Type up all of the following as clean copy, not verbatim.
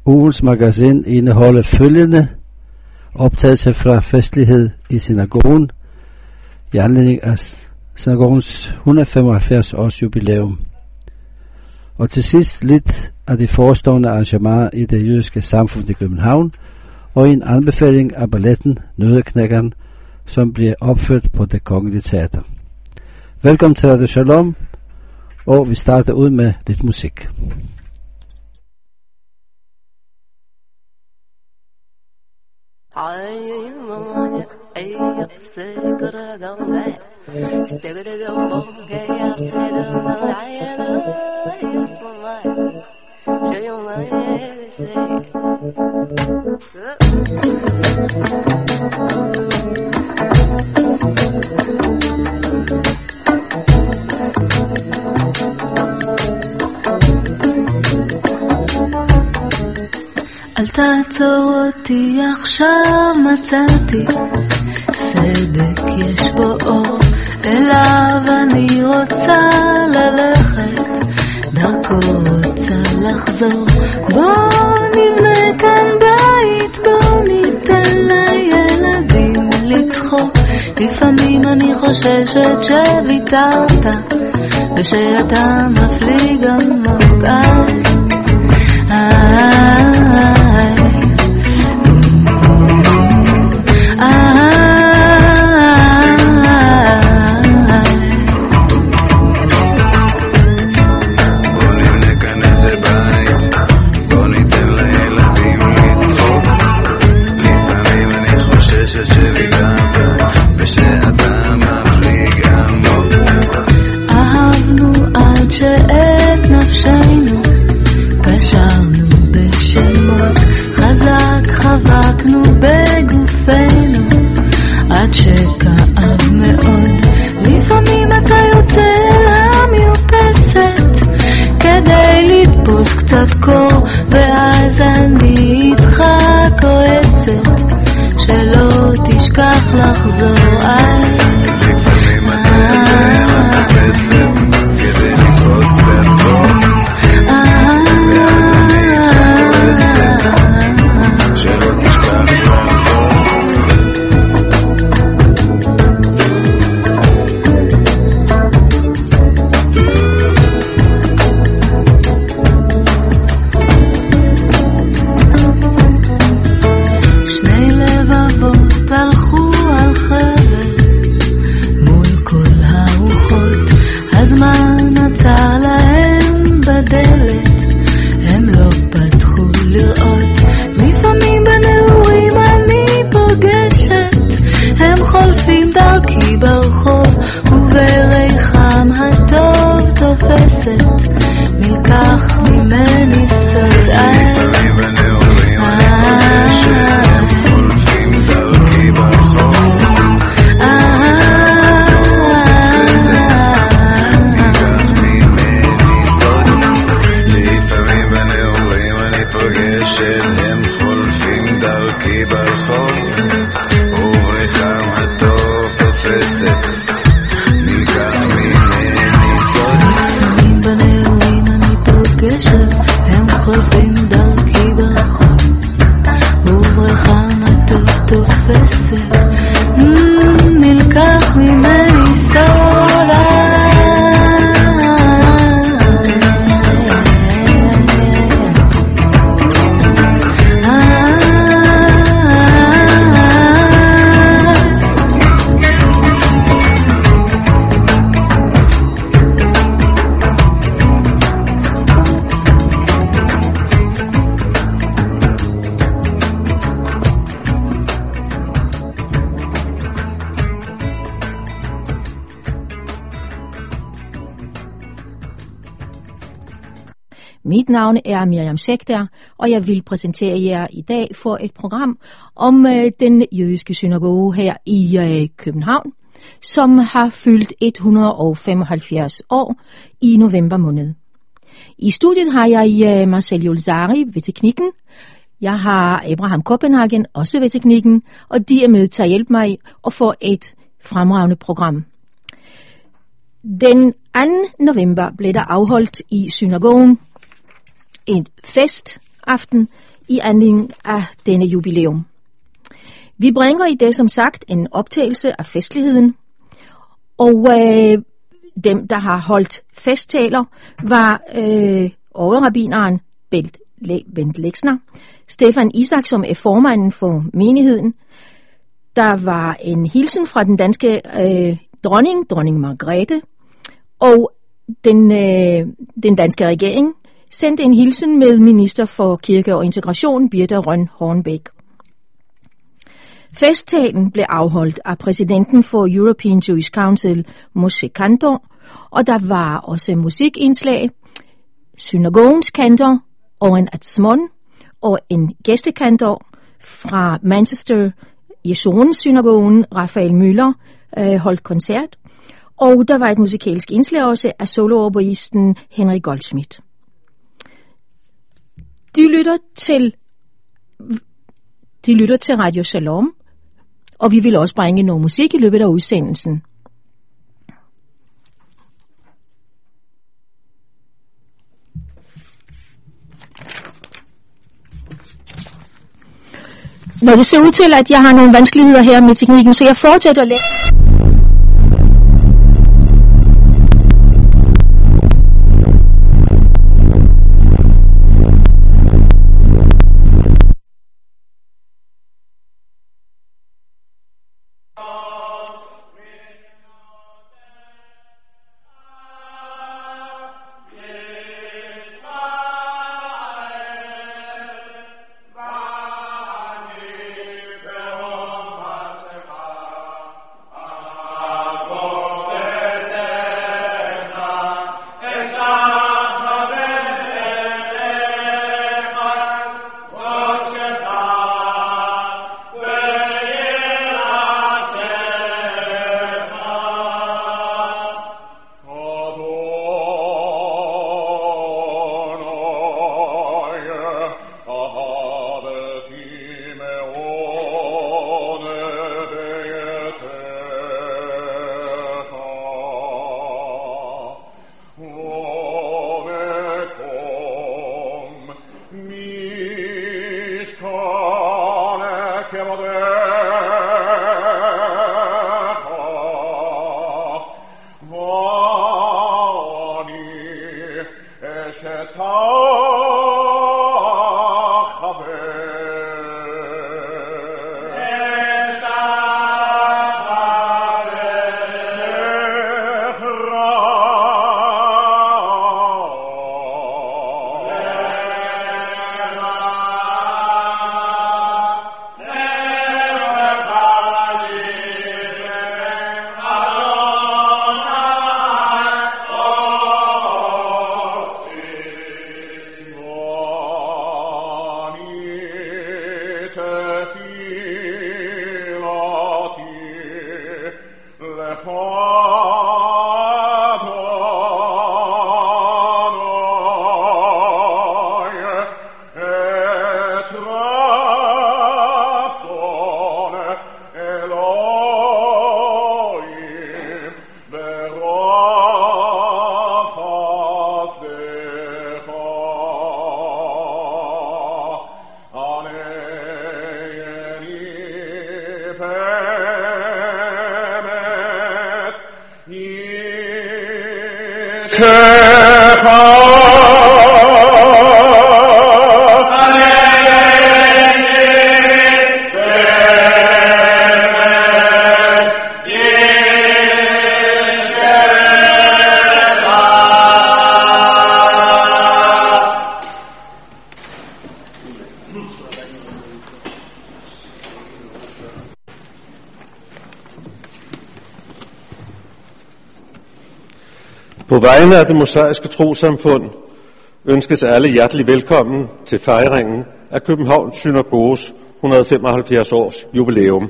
Ugens magasin indeholder følgende optagelse fra festlighed i synagogen i anledning af synagogens 175 års jubilæum. Og til sidst lidt af de forestående arrangementer i det jødiske samfund i København og en anbefaling af balletten Nøddeknækkeren, som bliver opført på Det Kongelige Teater. Velkommen til Radio Shalom, og vi starter ud med lidt musik. אל תעצור אותי עכשיו, מצאתי צדק יש בו אור, אליו אני רוצה ללכת, דרכו רוצה לחזור. בוא נבנה כאן בית, בוא ניתן לילדים לצחוק. לפעמים אני חוששת שוויתרת ושאתה מפליג עמוק. חבקנו בגופנו עד שכאב מאוד. לפעמים אתה יוצא למרפסת כדי לתפוס קצת קור, ואז אני איתך כועסת שלא תשכח לחזור. לפעמים אתה יוצא למרפסת כדי לתפוס קצת קור, ואז אני איתך כועסת שלא תשכח לחזור. שני לבבות הלכו על חבל מול כל הרוחות, הזמן עצר להם בדלת, הם לא פתחו לראות. לפעמים בנעורים אני פוגשת, הם חולפים דרכי ברחוב, ובריחם הטוב תופסת, נלקח ממני סוד. לפעמים בנעורים אני פוגשת, הם חולפים דרכי ברחוב, הם חולפים דרכי ברחוב, ובריחם הטוב תופסת, נלקח ממני סוד. לפעמים בנעורים אני פוגשת, הם חולפים דרכי ברחוב, ובריחם הטוב תופסת, נלקח ממני סוד. Mit navn er Miriam Sekter, og jeg vil præsentere jer i dag for et program om den jødiske synagoge her i København, som har fyldt 175 år i november måned. I studiet har jeg Marcel Julzari ved teknikken. Jeg har Abraham Kopenhagen også ved teknikken, og de er med til at hjælpe mig og få et fremragende program. Den 2. november blev der afholdt i synagogen en festaften i anledning af denne jubilæum. Vi bringer i dag som sagt en optagelse af festligheden, og dem, der har holdt festtaler, var overrabbineren Bent Lexner, Stefan Isak, som er formanden for menigheden. Der var en hilsen fra den danske dronning Margrethe, og den danske regering sendte en hilsen med minister for kirke og integration, Birthe Rønn Hornbech. Festtalen blev afholdt af præsidenten for European Jewish Council, Moshe Kantor, og der var også musikindslag, synagogens kantor, Oren Atzmon, og en gæstekantor fra Manchester, Yeshurun-synagogen, Raphael Müller, holdt koncert, og der var et musikalsk indslag også af solooboisten Henry Goldschmidt. De lytter til Radio Shalom, og vi vil også bringe noget musik i løbet af udsendelsen. Når det ser ud til, at jeg har nogle vanskeligheder her med teknikken, så jeg fortsætter at læse. På vegne af det mosaiske trossamfund ønskes alle hjertelig velkommen til fejringen af Københavns Synagoges 175 års jubilæum.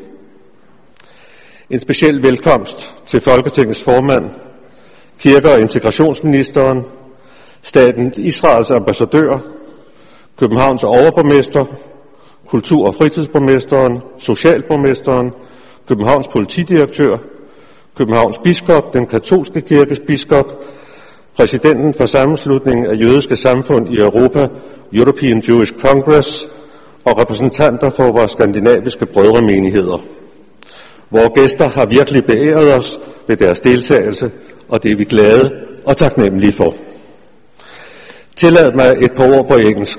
En speciel velkomst til Folketingets formand, kirke- og integrationsministeren, statens Israels ambassadør, Københavns overborgmester, kultur- og fritidsborgmesteren, socialborgmesteren, Københavns politidirektør, Københavns biskop, den katolske kirkes biskop, præsidenten for sammenslutningen af jødiske samfund i Europa, European Jewish Congress, og repræsentanter for vores skandinaviske brødremenigheder. Vore gæster har virkelig beæret os ved deres deltagelse, og det er vi glade og taknemmelige for. Tillad mig et par ord på engelsk.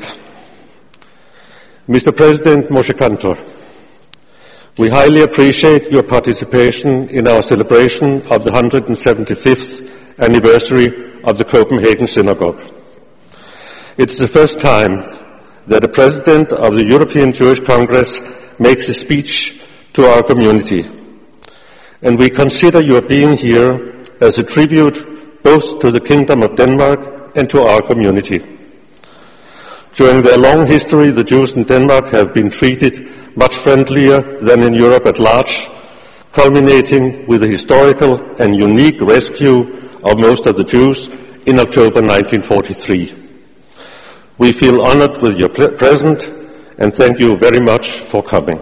Mr. President Moshe Kantor, we highly appreciate your participation in our celebration of the 175th anniversary of the Copenhagen Synagogue. It's the first time that a president of the European Jewish Congress makes a speech to our community, and we consider your being here as a tribute both to the Kingdom of Denmark and to our community. During their long history, the Jews in Denmark have been treated much friendlier than in Europe at large, culminating with the historical and unique rescue of most of the Jews in October 1943. We feel honored with your presence, and thank you very much for coming.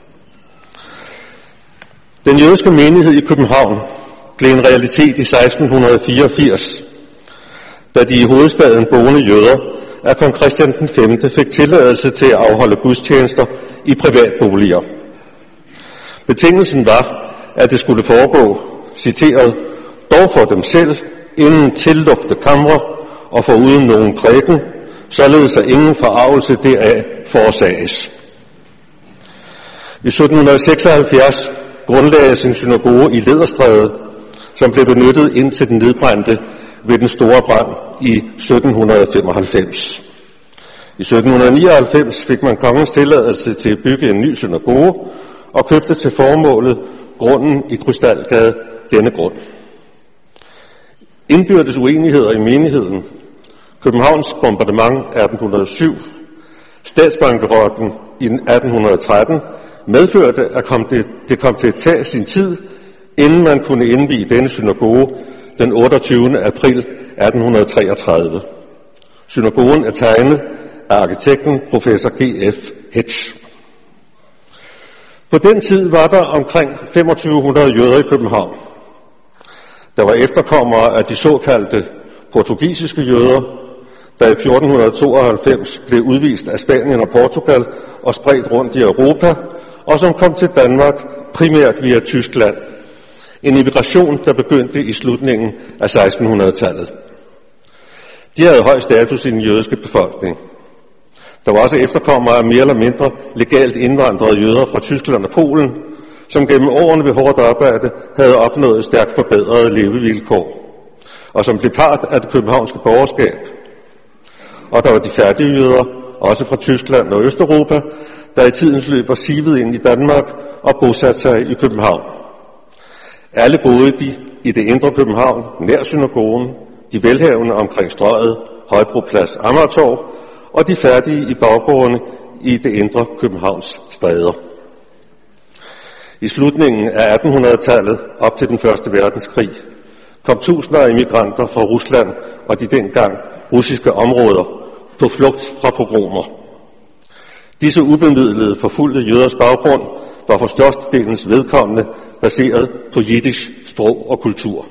Den jødiske menighed i København blev en realitet i 1684, da de i hovedstaden boende jøder af kong Christian V fik tilladelse til at afholde gudstjenester i privatboliger. Betingelsen var, at det skulle foregå, citeret, dog for dem selv, inden tillugte kamre og foruden nogen prædiken, således at ingen forarvelse deraf forårsages. I 1776 grundlagdes en synagoge i Læderstræde, som blev benyttet indtil den nedbrændte ved den store brand i 1795. I 1799 fik man kongens tilladelse til at bygge en ny synagoge og købte til formålet grunden i Krystalgade, denne grund. Indbyrdes uenigheder i menigheden, Københavns bombardement 1807, statsbankerotten i 1813 medførte, at det kom til at tage sin tid, inden man kunne indvie denne synagoge den 28. april 1833. Synagogen er tegnet af arkitekten professor G.F. Hetsch. På den tid var der omkring 2500 jøder i København. Der var efterkommere af de såkaldte portugisiske jøder, der i 1492 blev udvist af Spanien og Portugal og spredt rundt i Europa, og som kom til Danmark primært via Tyskland. En immigration, der begyndte i slutningen af 1600-tallet. De havde høj status i den jødiske befolkning. Der var også efterkommere af mere eller mindre legalt indvandrede jøder fra Tyskland og Polen, som gennem årene ved hårdt arbejde havde opnået stærkt forbedrede levevilkår, og som blev part af det københavnske borgerskab. Og der var de færdige jøder, også fra Tyskland og Østeuropa, der i tidens løb var sivet ind i Danmark og bosat sig i København. Alle boede de i det indre København, nær synagogen, de velhavende omkring Strøget, Højbroplads, Amagertorv, og de færdige i baggårdene i det indre Københavns stræder. I slutningen af 1800-tallet op til den første verdenskrig kom tusinder af immigranter fra Rusland og de dengang russiske områder på flugt fra pogromer. Disse ubemidlede forfulgte jøders baggrund var for størstedelens vedkommende baseret på jiddisch sprog og kultur.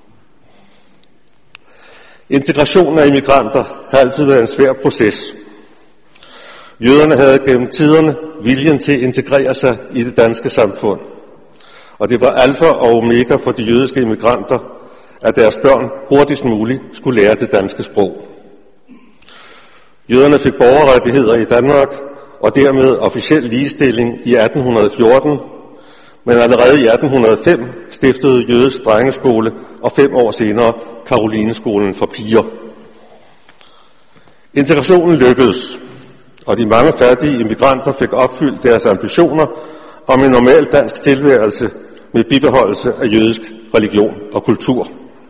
Integrationen af immigranter har altid været en svær proces. Jøderne havde gennem tiderne viljen til at integrere sig i det danske samfund, og det var alfa og omega for de jødiske immigranter, at deres børn hurtigst muligt skulle lære det danske sprog. Jøderne fik borgerrettigheder i Danmark og dermed officiel ligestilling i 1814, men allerede i 1805 stiftede Jødisk Drengeskole og 5 år senere Karolineskolen for piger. Integrationen lykkedes, og de mange færdige immigranter fik opfyldt deres ambitioner om en normal dansk tilværelse med bibeholdelse af jødisk religion og kultur.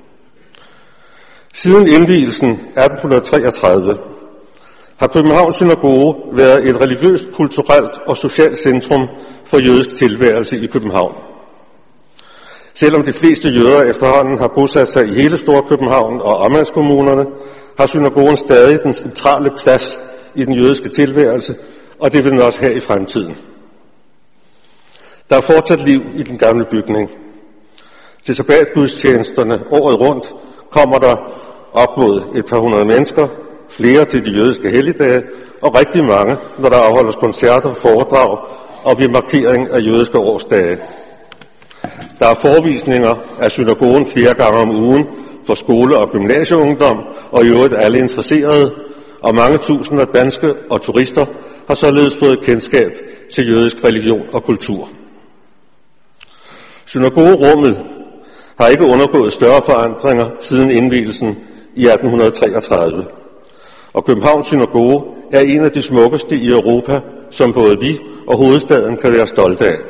Siden indvielsen 1833 har Københavns Synagoge været et religiøst, kulturelt og socialt centrum for jødisk tilværelse i København. Selvom de fleste jøder efterhånden har bosat sig i hele Storkøbenhavn og omegnskommunerne, har synagogen stadig den centrale plads i den jødiske tilværelse, og det vil den også have i fremtiden. Der er fortsat liv i den gamle bygning. Til sabbatgudstjenesterne året rundt kommer der op mod et par hundrede mennesker, flere til de jødiske helligdage, og rigtig mange, når der afholdes koncerter, foredrag og ved markering af jødiske årsdage. Der er forvisninger af synagogen 4 gange om ugen for skole- og gymnasieungdom, og i øvrigt alle interesserede, og mange tusinder danske og turister har således fået kendskab til jødisk religion og kultur. Synagogerummet har ikke undergået større forandringer siden indvielsen i 1833, og Københavns Synagoge er en af de smukkeste i Europa, som både vi og hovedstaden kan være stolte af.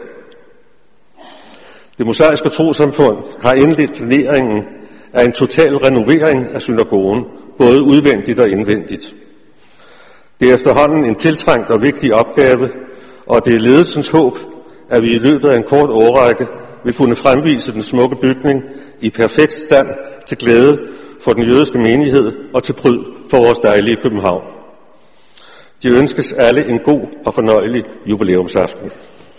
Det mosaiske trossamfund har indledt planeringen af en total renovering af synagogen, både udvendigt og indvendigt. Det er efterhånden en tiltrængt og vigtig opgave, og det er ledelsens håb, at vi i løbet af en kort årrække vil kunne fremvise den smukke bygning i perfekt stand til glæde for den jødiske menighed og til pryd for vores dejlige København. De ønskes alle en god og fornøjelig jubilæumsaften.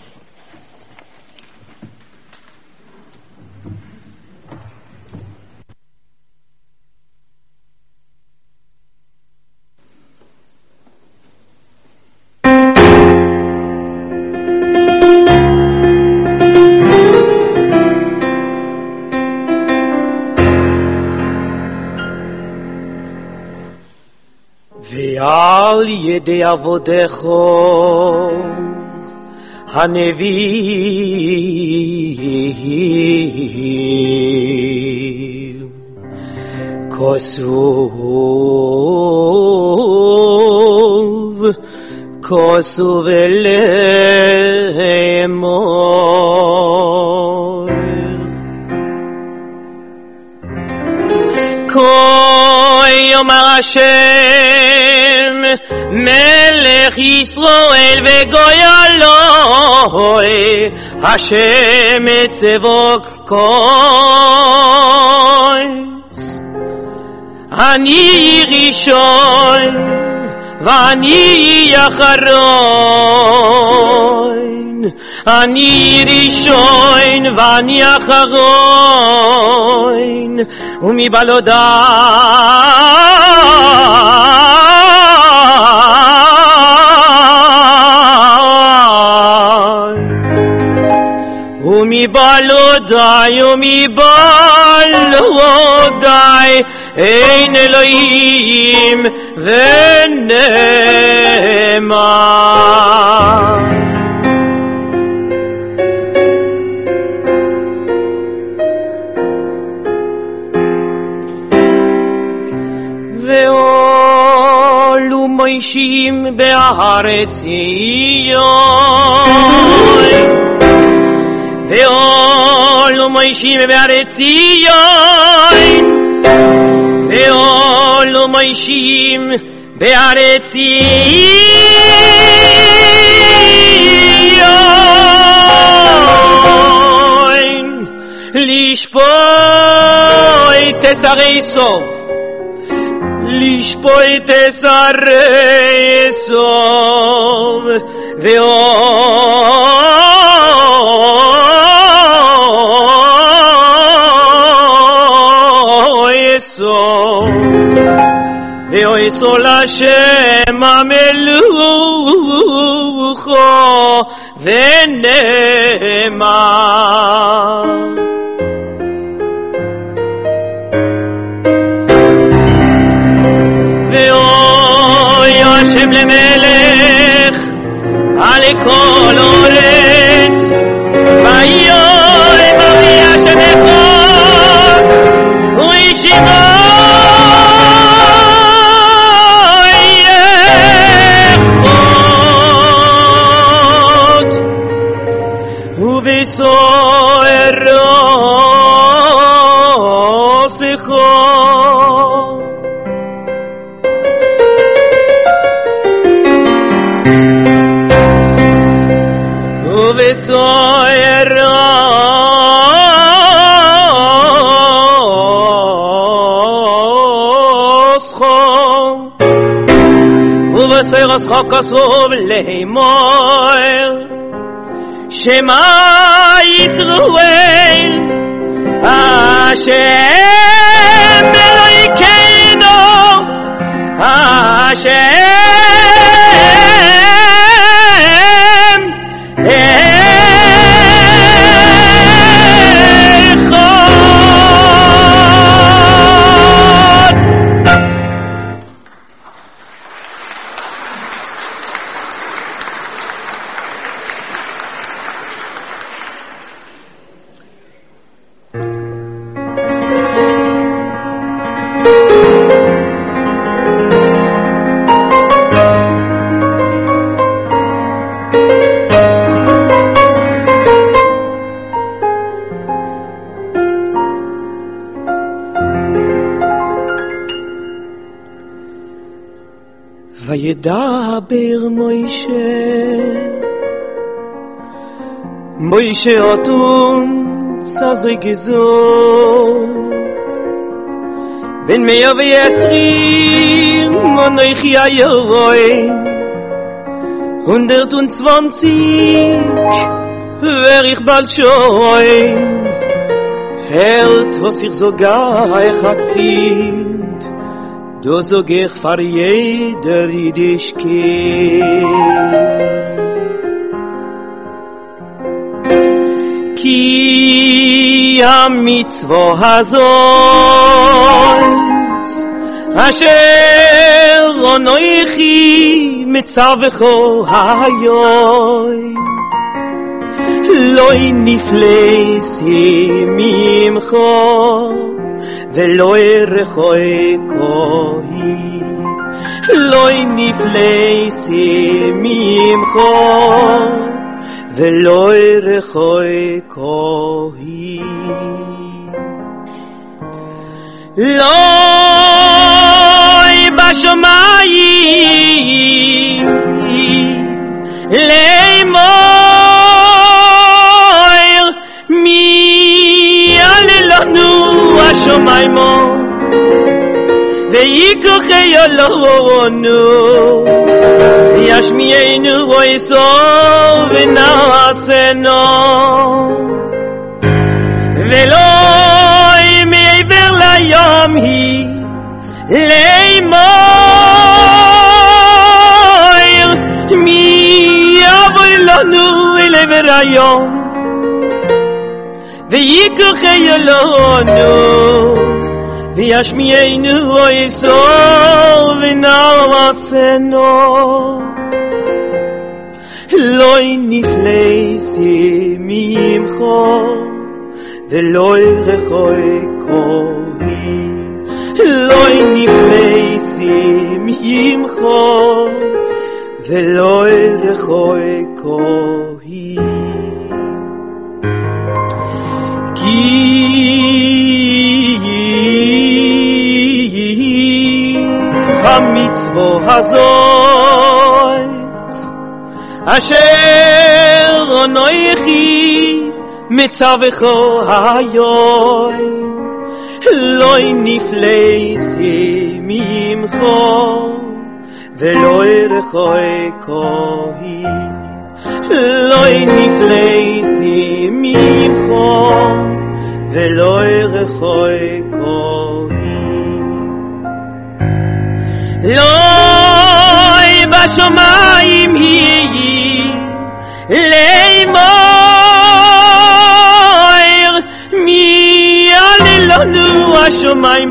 ועל ידי עבודך הנביאים כוסוב לאמור יאמר השם מלך ישראל וגוי אלוהי השם צבאות כוס אני ראשון ואני אחרון אני ראשון ואני אחרון ומבלעודי ומבלעודי אין אלוהים ונאמן ועולו מוישים בארץ ציון ועולו מוישים בארץ ציון ועולו מוישים בארץ ציון לשפוט שרי סוף לשפוט שרי סוף ואויסו לשם המלוכו ונאמן ואוי השם למלך על כל אורץ ויוי מביא השם אחד וישימו ובסרסך כסוב לאמור שמע ישראל השם אלוהינו וידבר מוישה אותם סזוי גזור בן 120 אנוכי הירוי 120 wär ich bald schon hält was ich sogar erzieht du sag ich für jeder Jüdischkeit ki המצווה הזאת אשר אנוכי מצווך היום לא נפלס ממך ולא רחוקי לא נפלס ממך ולא רחוקי לא בשמיים לאמור מי יעלה לנו השמיים ויקחי אלוהינו וישמיענו קולו ונעשנו ולא מעבר לים היא לאמור מי יבוא לנו אל עבר היום ויקחי אלוהינו וישמיענו קולו ונעשנו לא נפלס ממך ולא רחוקי לא נפלס ממך ולא רחוקי כי המצווה הזאת אשר אנוכי מצווך היום לא נפלס ממך ולא רחוקי לא נפלס ממך ולא רחוקי לא בשמיים היא לאמור מי יעלה לנו השמיים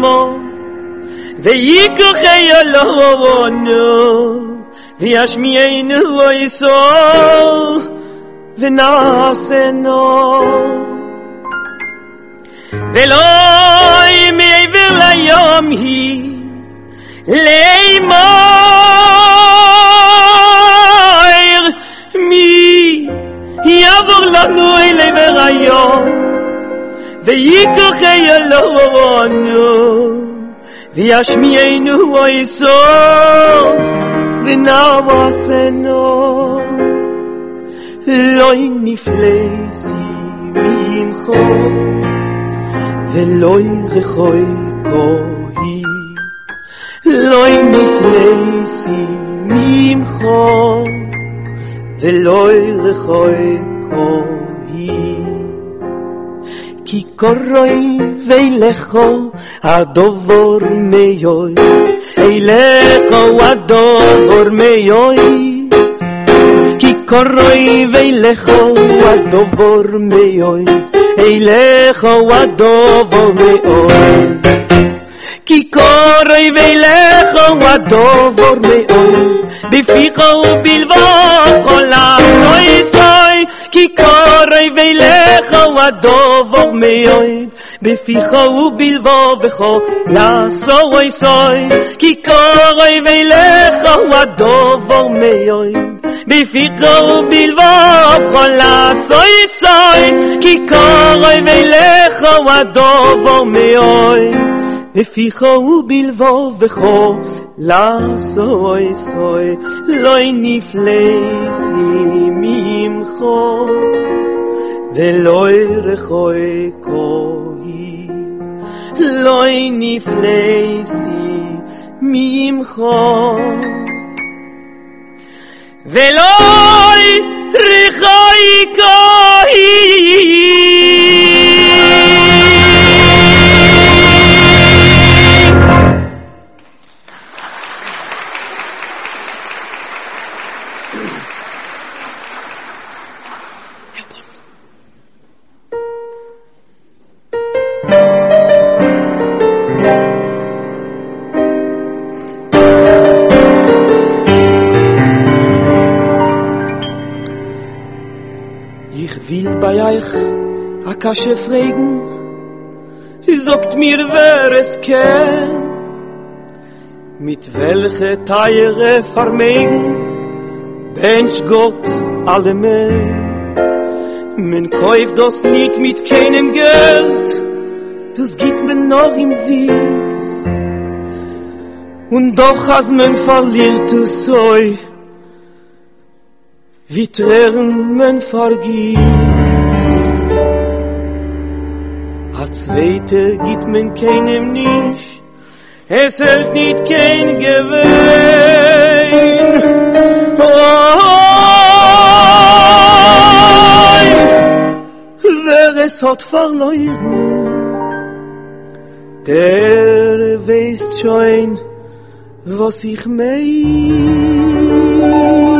ויקחי אלוהינו וישמיענו קולו ונעשנו ולא מעבר לים היא לאמור מי יעבור לנו אל עבר היום ויקחי אלוהינו וישמיענו קולו ונעשנו לא נפלס ממך ולא רחוקי לא נפלס ממך ולא רחוקי כי קרוב אליך הדבר מאוד Eilecho adovor meyoid Ki koroi veilecho adovor meyoid Eilecho adovor meyoid Ki koroi veilecho adovor meyoid Bificho ubilvov chol asoy soy Ki koroi veilecho adovor meyoid Bificho ubilvov chol asoy soy Ki koroi veilecho adovor meyoid Bificho ubilvov chol asoy soy Ki koroi veilecho adovor meyoid Bificho ubilvov chol asoy soy Loi nifleisi mimcho Veloi rechoi koi Loi nifleisi mimcho Veloi rechoi koi bei euch a kasche fragen sagt mir wer es kennt mit welche teire vermegen bench Gott alle men kauft das nicht mit keinem Geld das gibt man noch im Sicht und doch als man verliert es so wie Tränen man vergisst a zweite gibt man keinem nicht es hilft nicht kein Gewinn wer es hat verloren der weiß schon was ich mein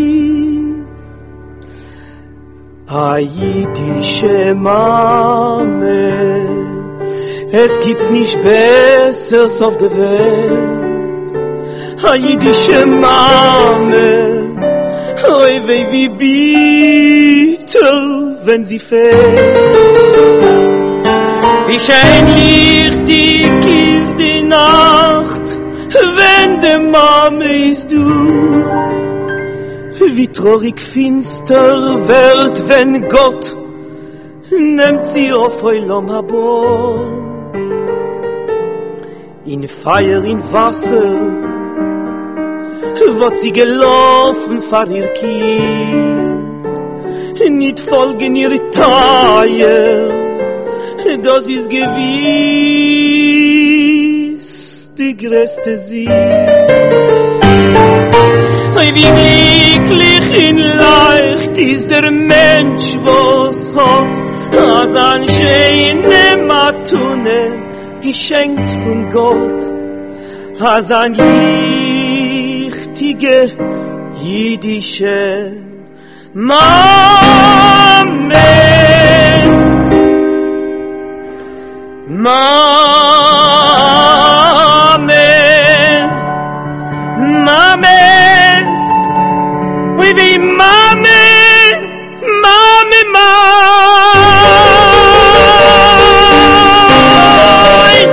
a jüdische Mame es gibt's nicht Besseres auf der Welt a jüdische Mame oi weh wie bitter wenn sie fällt wie schön lichtig ist die Nacht wenn die Mame ist du wie traurig finster wird, wenn Gott nimmt sie auf Olam Haba. In Feuer, in Wasser wird sie gelaufen vor ihr Kind. Nicht folgen ihre Teier, das ist gewiss die größte Sieg. Wie glücklich und leicht ist der Mensch, was hat als ein schöne Matune geschenkt von Gott, als ein richtige jüdische Mame. Mame, Mame. We be mommy, mommy, mine.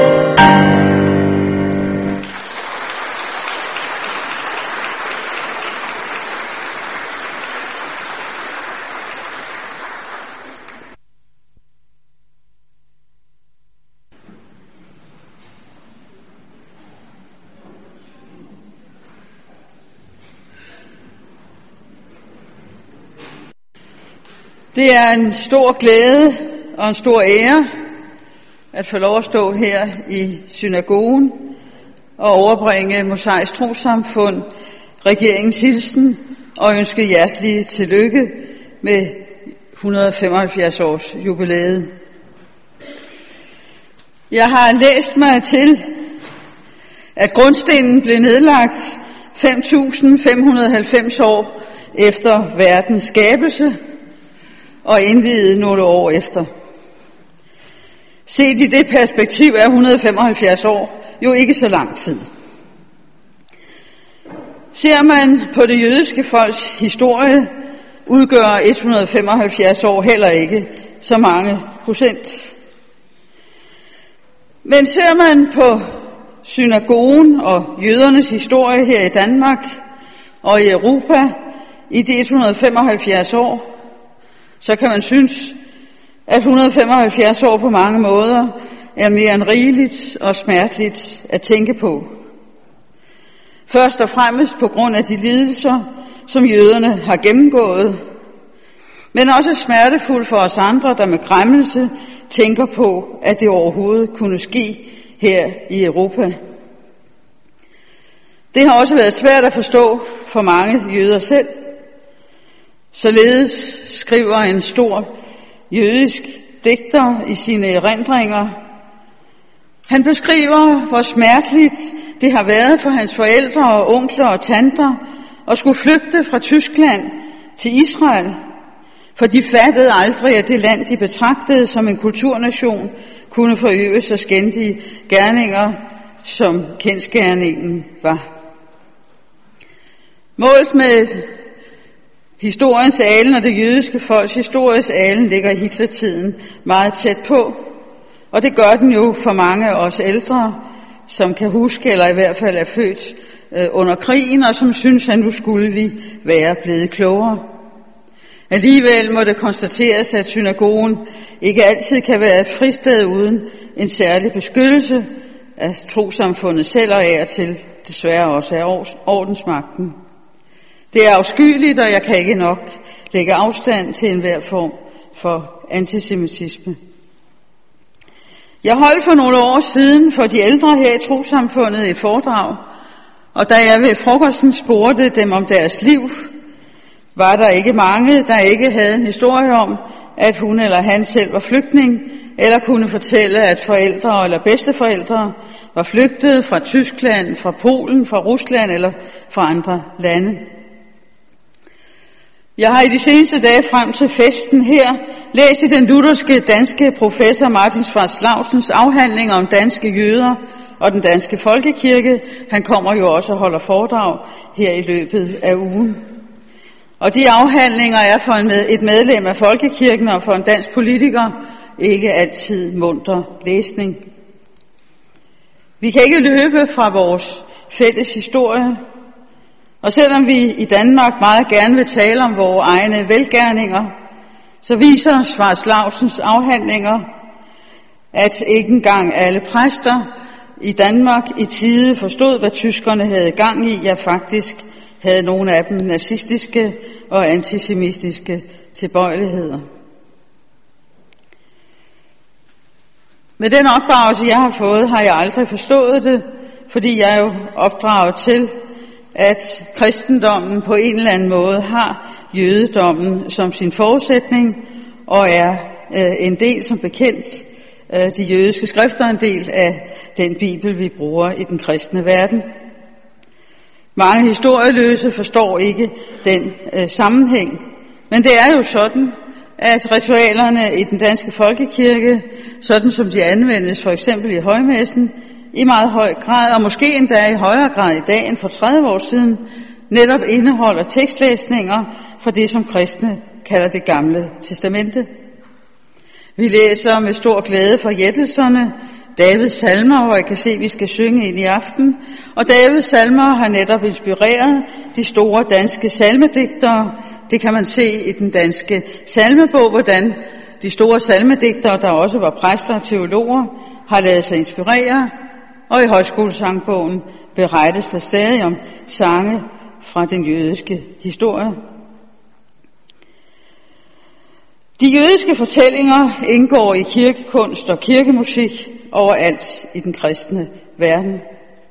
Det er en stor glæde og en stor ære at få lov at stå her i synagogen og overbringe Mosaisk Trossamfund regeringens hilsen og ønske hjertelig tillykke med 175 års jubilæet. Jeg har læst mig til, at grundstenen blev nedlagt 5.590 år efter verdens skabelse og indviet nogle år efter. Set i det perspektiv er 175 år jo ikke så lang tid. Ser man på det jødiske folks historie, udgør 175 år heller ikke så mange procent. Men ser man på synagogen og jødernes historie her i Danmark og i Europa i de 175 år, så kan man synes, at 175 år på mange måder er mere end rigeligt og smerteligt at tænke på. Først og fremmest på grund af de lidelser, som jøderne har gennemgået, men også smertefuldt for os andre, der med græmmelse tænker på, at det overhovedet kunne ske her i Europa. Det har også været svært at forstå for mange jøder selv. Således skriver en stor jødisk digter i sine erindringer. Han beskriver, hvor smerteligt det har været for hans forældre og onkler og tanter at skulle flygte fra Tyskland til Israel, for de fattede aldrig, at det land, de betragtede som en kulturnation, kunne forøve så skændige gerninger, som kendsgerningen var. Målt med historiens alen og det jødiske folks historiens alen ligger Hitlertiden meget tæt på, og det gør den jo for mange af os ældre, som kan huske, eller i hvert fald er født under krigen, og som synes, at nu skulle vi være blevet klogere. Alligevel må det konstateres, at synagogen ikke altid kan være et fristed uden en særlig beskyttelse af trossamfundet selv, og af og til desværre også af ordensmagten. Det er afskyeligt, og jeg kan ikke nok lægge afstand til enhver form for antisemitisme. Jeg holdt for nogle år siden for de ældre her i trossamfundet et foredrag, og da jeg ved frokosten spurgte dem om deres liv, var der ikke mange, der ikke havde en historie om, at hun eller han selv var flygtning, eller kunne fortælle, at forældre eller bedsteforældre var flygtet fra Tyskland, fra Polen, fra Rusland eller fra andre lande. Jeg har i de seneste dage frem til festen her læst i den lutherske danske professor Martin Schwarz-Lausens afhandling om danske jøder og den danske folkekirke. Han kommer jo også og holder foredrag her i løbet af ugen. Og de afhandlinger er for et medlem af folkekirken og for en dansk politiker ikke altid munter læsning. Vi kan ikke løbe fra vores fælles historie, og selvom vi i Danmark meget gerne vil tale om vores egne velgerninger, så viser Schwarz-Lausens afhandlinger, at ikke engang alle præster i Danmark i tide forstod, hvad tyskerne havde gang i, ja faktisk havde nogle af dem nazistiske og antisemitiske tilbøjeligheder. Med den opdragelse, jeg har fået, har jeg aldrig forstået det, fordi jeg er jo opdraget til, at kristendommen på en eller anden måde har jødedommen som sin forudsætning, og er en del, som bekendt, de jødiske skrifter en del af den bibel, vi bruger i den kristne verden. Mange historieløse forstår ikke den sammenhæng, men det er jo sådan, at ritualerne i den danske folkekirke, sådan som de anvendes for eksempel i højmessen, i meget høj grad, og måske endda i højere grad i dag end for 30 år siden, netop indeholder tekstlæsninger fra det, som kristne kalder det gamle testamente. Vi læser med stor glæde forjættelserne, Davids salmer, hvor jeg kan se, at vi skal synge ind i aften. Og Davids salmer har netop inspireret de store danske salmedigtere. Det kan man se i den danske salmebog, hvordan de store salmedigtere, der også var præster og teologer, har ladet sig inspirere. Og i højskolesangbogen berettes der stadig om sange fra den jødiske historie. De jødiske fortællinger indgår i kirkekunst og kirkemusik overalt i den kristne verden.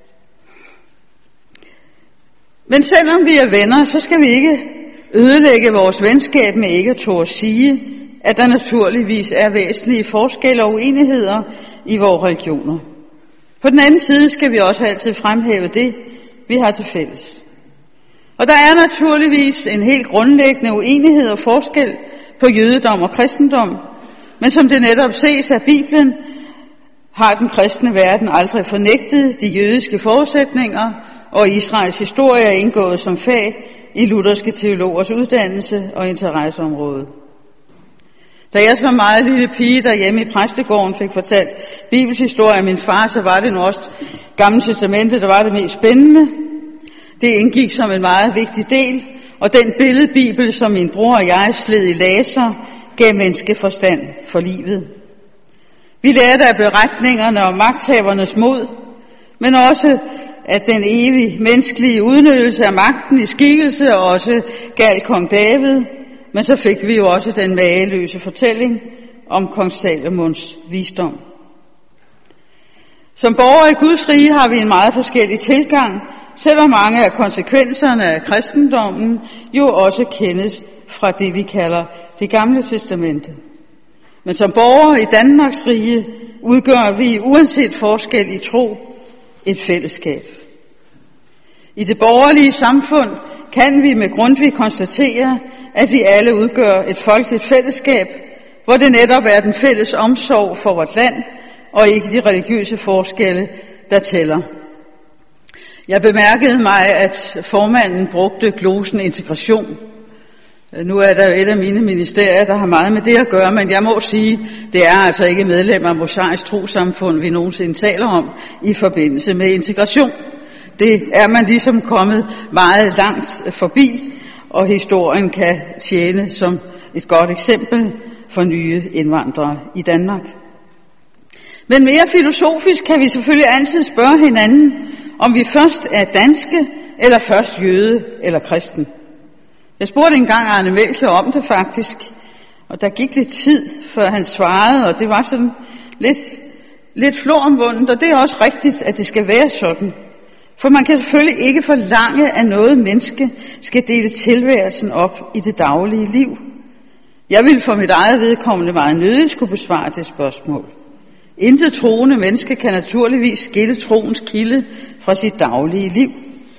Men selvom vi er venner, så skal vi ikke ødelægge vores venskab med ikke at turde sige, at der naturligvis er væsentlige forskelle og uenigheder i vores religioner. På den anden side skal vi også altid fremhæve det, vi har til fælles. Og der er naturligvis en helt grundlæggende uenighed og forskel på jødedom og kristendom, men som det netop ses af Bibelen, har den kristne verden aldrig fornægtet de jødiske forudsætninger, og Israels historie er indgået som fag i lutherske teologers uddannelse og interesseområde. Da jeg som meget lille pige derhjemme i præstegården fik fortalt bibelshistorie af min far, så var det nu også Gamle Testamentet, der var det mest spændende. Det indgik som en meget vigtig del, og den billedbibel, som min bror og jeg sled i laser, gav menneskeforstand for livet. Vi lærte af beretningerne om magthavernes mod, men også at den evige menneskelige udnyttelse af magten i skikkelse også galt kong David, men så fik vi jo også den mageløse fortælling om kong Salomons visdom. Som borgere i Guds rige har vi en meget forskellig tilgang, selvom mange af konsekvenserne af kristendommen jo også kendes fra det, vi kalder det gamle testamente. Men som borgere i Danmarks rige udgør vi uanset forskel i tro et fællesskab. I det borgerlige samfund kan vi med Grundtvig konstatere, at vi alle udgør et folkeligt fællesskab, hvor det netop er den fælles omsorg for vort land, og ikke de religiøse forskelle, der tæller. Jeg bemærkede mig, at formanden brugte glosen integration. Nu er der jo et af mine ministerier, der har meget med det at gøre, men jeg må sige, det er altså ikke medlemmer af Mosaisk Trossamfund, vi nogensinde taler om i forbindelse med integration. Det er man ligesom kommet meget langt forbi, og historien kan tjene som et godt eksempel for nye indvandrere i Danmark. Men mere filosofisk kan vi selvfølgelig altid spørge hinanden, om vi først er danske, eller først jøde eller kristen. Jeg spurgte engang Arne Melchior om det faktisk, og der gik lidt tid, før han svarede, og det var sådan lidt floromvundet, og det er også rigtigt, at det skal være sådan. For man kan selvfølgelig ikke forlange, at noget menneske skal dele tilværelsen op i det daglige liv. Jeg vil for mit eget vedkommende meget nødigt skulle besvare det spørgsmål. Intet troende menneske kan naturligvis skille troens kilde fra sit daglige liv.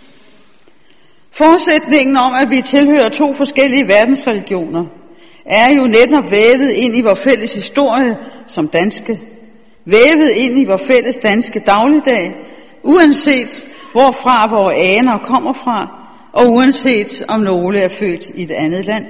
Forudsætningen om, at vi tilhører to forskellige verdensreligioner, er jo netop vævet ind i vores fælles historie som danske. Vævet ind i vores fælles danske dagligdag, uanset hvorfra vores aner kommer fra, og uanset om nogle er født i et andet land.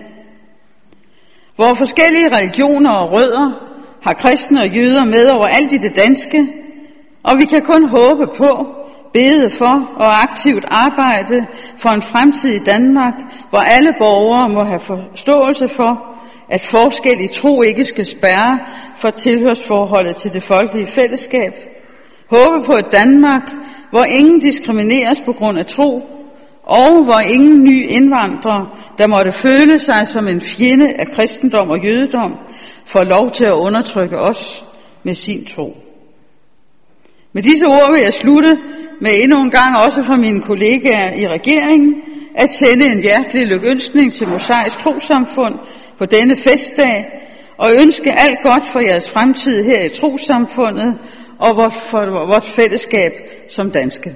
Vores forskellige religioner og rødder har kristne og jøder med overalt i det danske, og vi kan kun håbe på, bede for og aktivt arbejde for en fremtid i Danmark, hvor alle borgere må have forståelse for, at forskel i tro ikke skal spærre for tilhørsforholdet til det folkelige fællesskab. Håbe på et Danmark, hvor ingen diskrimineres på grund af tro, og hvor ingen ny indvandrer, der måtte føle sig som en fjende af kristendom og jødedom, får lov til at undertrykke os med sin tro. Med disse ord vil jeg slutte med endnu en gang også fra mine kollegaer i regeringen at sende en hjertelig lykønskning til Mosaisk Trossamfund på denne festdag og ønske alt godt for jeres fremtid her i trossamfundet og for vort fællesskab som danske.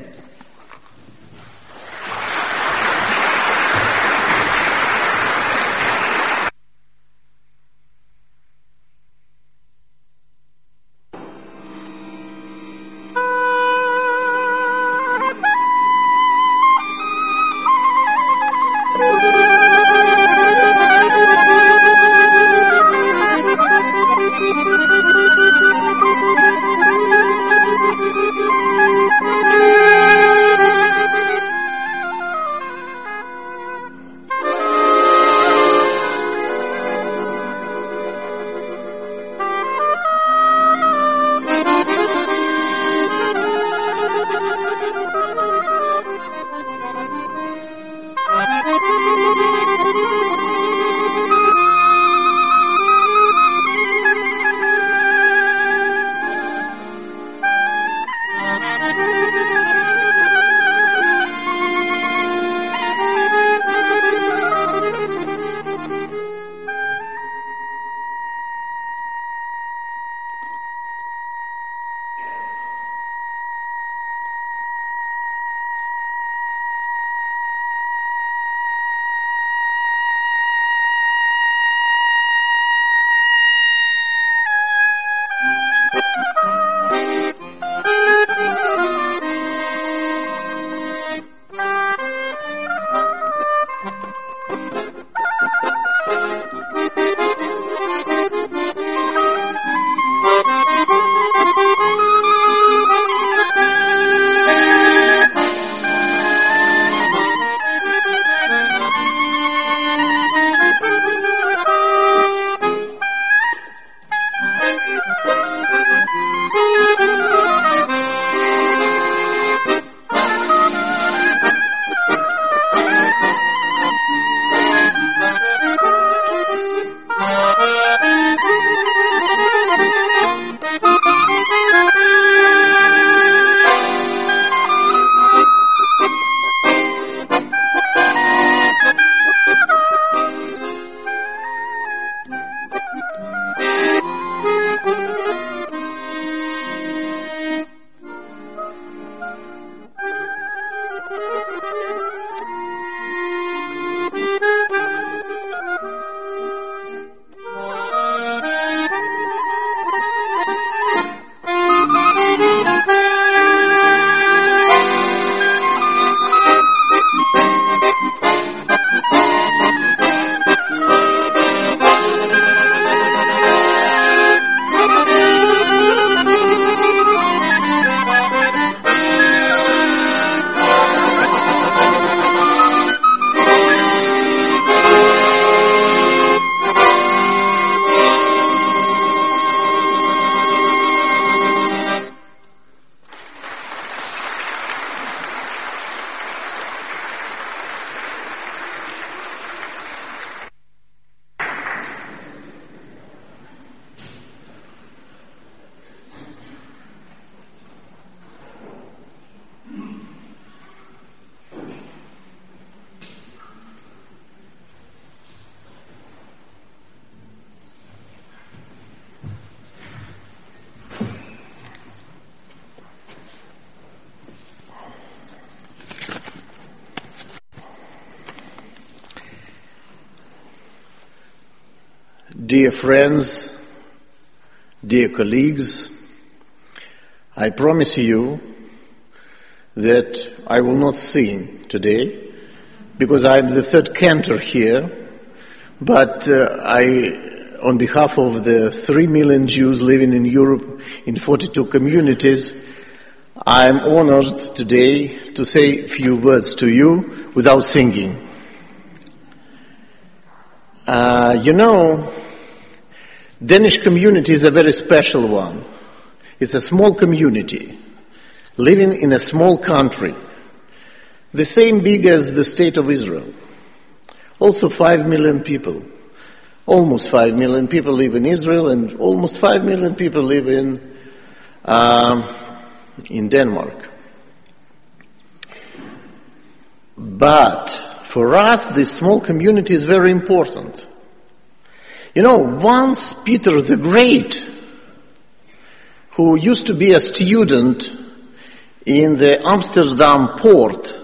Dear friends, dear colleagues, I promise you that I will not sing today because I'm the third cantor here, but on behalf of the 3 million Jews living in Europe in 42 communities, I'm honored today to say a few words to you without singing. Danish community is a very special one. It's a small community, living in a small country, the same big as the state of Israel. Also 5 million people. Almost 5 million people live in Israel, and almost 5 million people live in Denmark. But for us, this small community is very important. Once Peter the Great, who used to be a student in the Amsterdam port,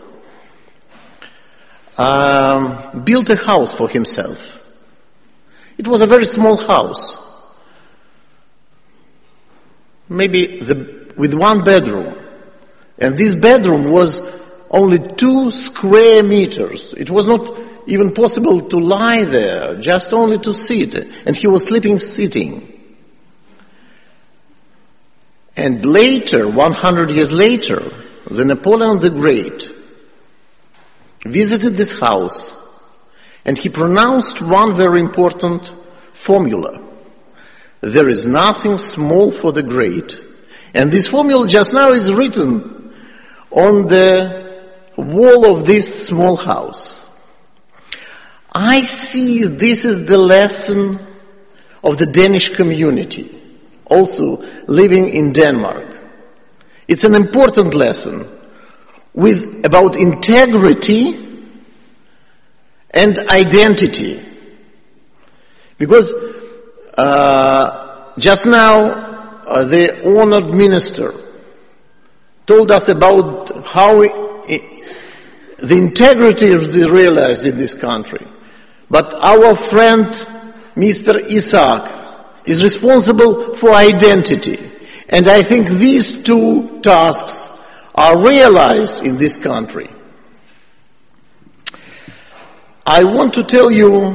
built a house for himself. It was a very small house, maybe with 1 bedroom. And this bedroom was only 2 square meters. It was not even possible to lie there, just only to sit. And he was sleeping sitting. And later, 100 years later, the Napoleon the Great visited this house, and he pronounced one very important formula. There is nothing small for the great. And this formula just now is written on the wall of this small house. I see this is the lesson of the Danish community, also living in Denmark. It's an important lesson about integrity and identity. Because just now the honored minister told us about how the integrity is realized in this country. But our friend, Mr. Isaac, is responsible for identity. And I think these 2 tasks are realized in this country. I want to tell you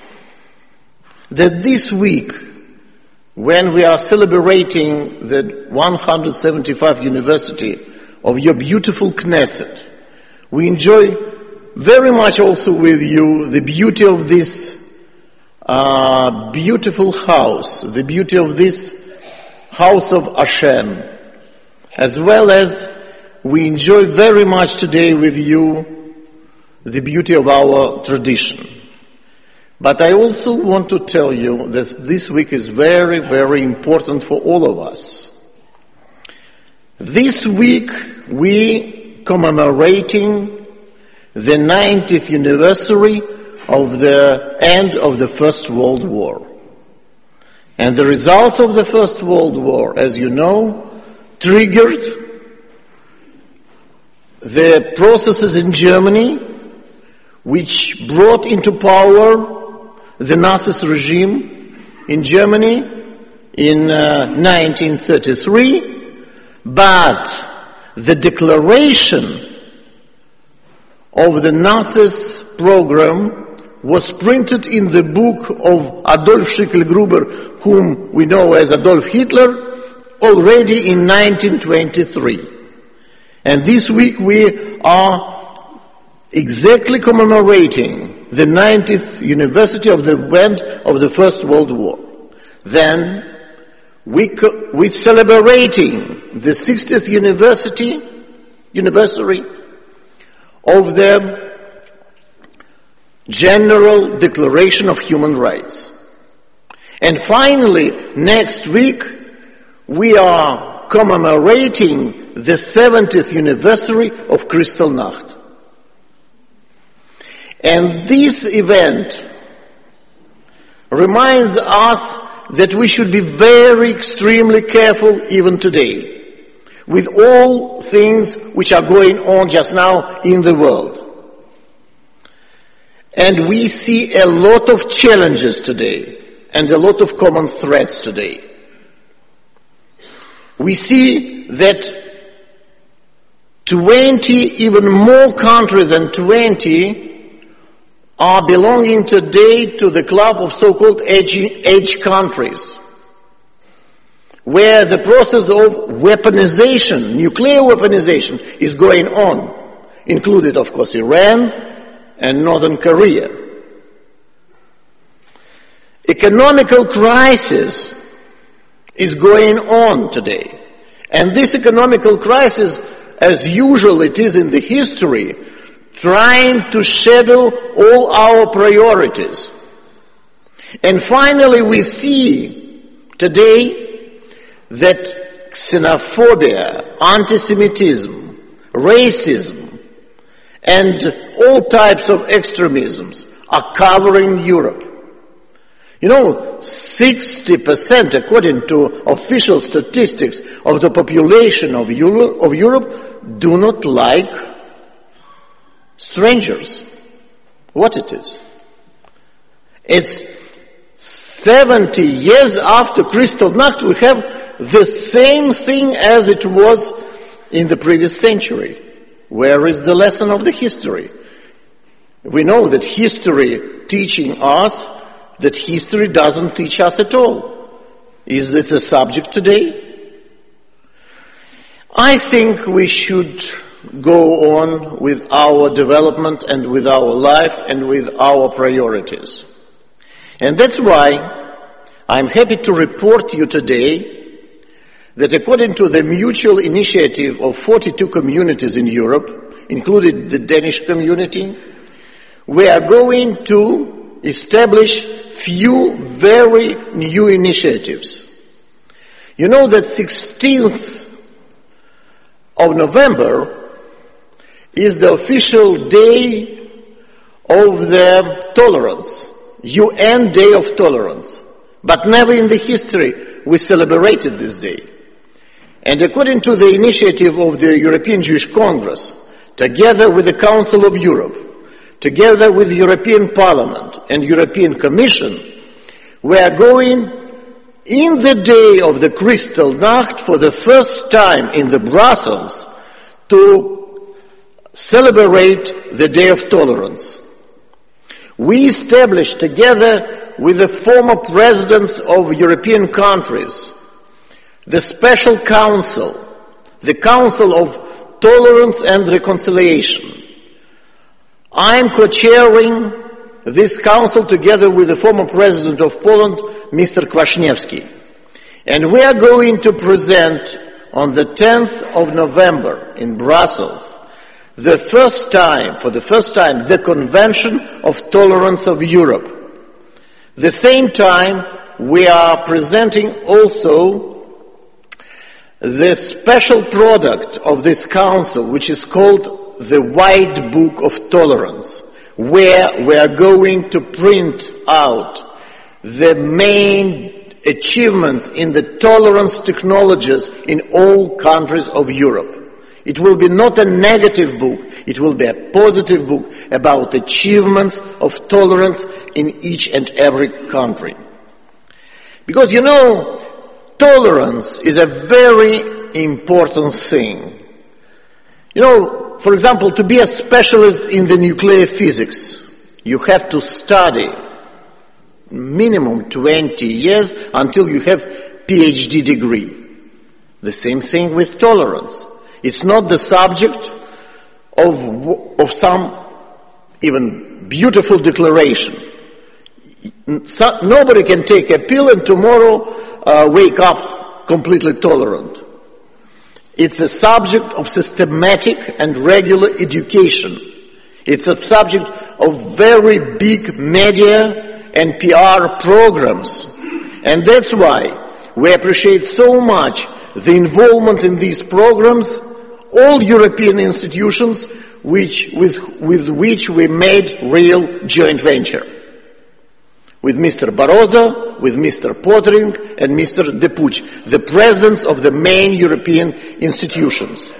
that this week, when we are celebrating the 175th anniversary of your beautiful Knesset, we enjoy very much also with you the beauty of this beautiful house, the beauty of this house of Hashem, as well as we enjoy very much today with you the beauty of our tradition. But I also want to tell you that this week is very, very important for all of us. This week we commemorating the 90th anniversary of the end of the First World War. And the results of the First World War, as you know, triggered the processes in Germany which brought into power the Nazi regime in Germany in 1933, but the declaration of the Nazis program was printed in the book of Adolf Schicklgruber, whom we know as Adolf Hitler, already in 1923. And this week we are exactly commemorating the 90th anniversary of the end of the First World War. Then we're celebrating the 60th anniversary of the General Declaration of Human Rights. And finally, next week, we are commemorating the 70th anniversary of Kristallnacht. And this event reminds us that we should be very extremely careful even today with all things which are going on just now in the world. And we see a lot of challenges today and a lot of common threats today. We see that 20, even more countries than 20, are belonging today to the club of so-called edge countries, where the process of weaponization, nuclear weaponization, is going on, included, of course, Iran and Northern Korea. Economical crisis is going on today. And this economical crisis, as usual it is in the history, trying to shadow all our priorities. And finally we see today that xenophobia, anti-Semitism, racism, and all types of extremisms are covering Europe. 60%, according to official statistics, of the population of Europe do not like strangers. What it is? It's 70 years after Kristallnacht, we have the same thing as it was in the previous century. Where is the lesson of the history? We know that history teaching us that history doesn't teach us at all. Is this a subject today? I think we should go on with our development and with our life and with our priorities. And that's why I'm happy to report to you today that according to the mutual initiative of 42 communities in Europe, including the Danish community, we are going to establish few very new initiatives. You know that 16th of November is the official day of the tolerance, UN Day of Tolerance. But never in the history we celebrated this day. And according to the initiative of the European Jewish Congress, together with the Council of Europe, together with the European Parliament and European Commission, we are going in the day of the Kristallnacht for the first time in the Brussels to celebrate the Day of Tolerance. We established together with the former presidents of European countries the Special Council, the Council of Tolerance and Reconciliation. I'm co-chairing this council together with the former president of Poland, Mr. Kwasniewski. And we are going to present on the 10th of November in Brussels for the first time, the Convention of Tolerance of Europe. At the same time, we are presenting also the special product of this council, which is called the White Book of Tolerance, where we are going to print out the main achievements in the tolerance technologies in all countries of Europe. It will be not a negative book, it will be a positive book about achievements of tolerance in each and every country. Because tolerance is a very important thing. For example, to be a specialist in the nuclear physics, you have to study minimum 20 years until you have PhD degree. The same thing with tolerance. It's not the subject of some even beautiful declaration. Nobody can take a pill and tomorrow wake up completely tolerant. It's a subject of systematic and regular education. It's a subject of very big media and PR programs. And that's why we appreciate so much the involvement in these programs, all European institutions with which we made real joint venture. With Mr. Barroso, with Mr. Pottering and Mr. De Puig, the presidents of the main European institutions.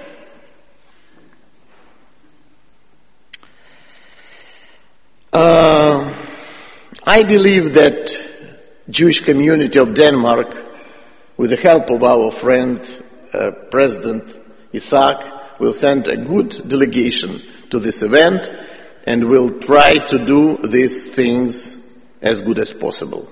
I believe that Jewish community of Denmark, with the help of our friend President Isaac, will send a good delegation to this event and will try to do these things as good as possible.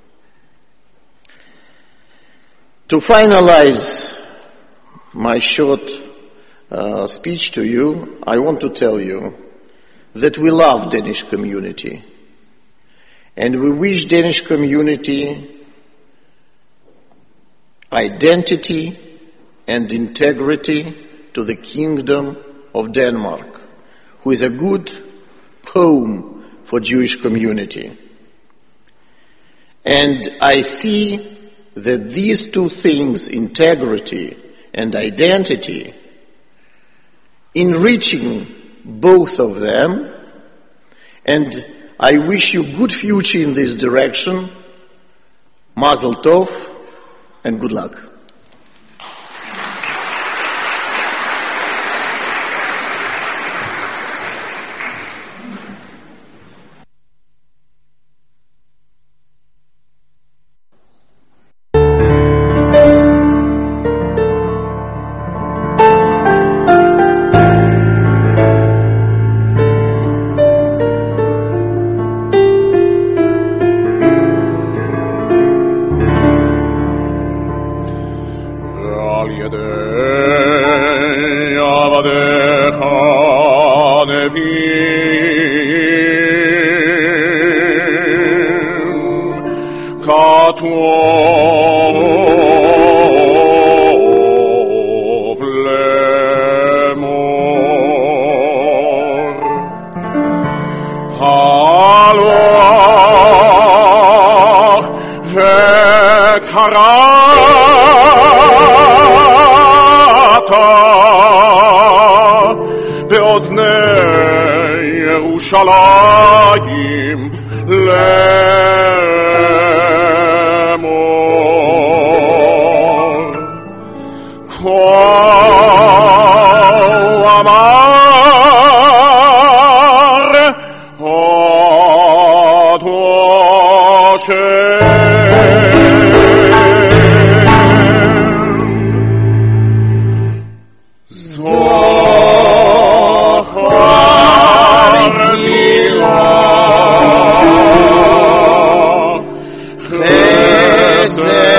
To finalize my short speech to you, I want to tell you that we love Danish community and we wish Danish community identity and integrity to the Kingdom of Denmark, who is a good home for Jewish community. And I see that these two things, integrity and identity, enriching both of them, and I wish you good future in this direction. Mazel tov and good luck. ירושלים לאמור כה אמר עוד השם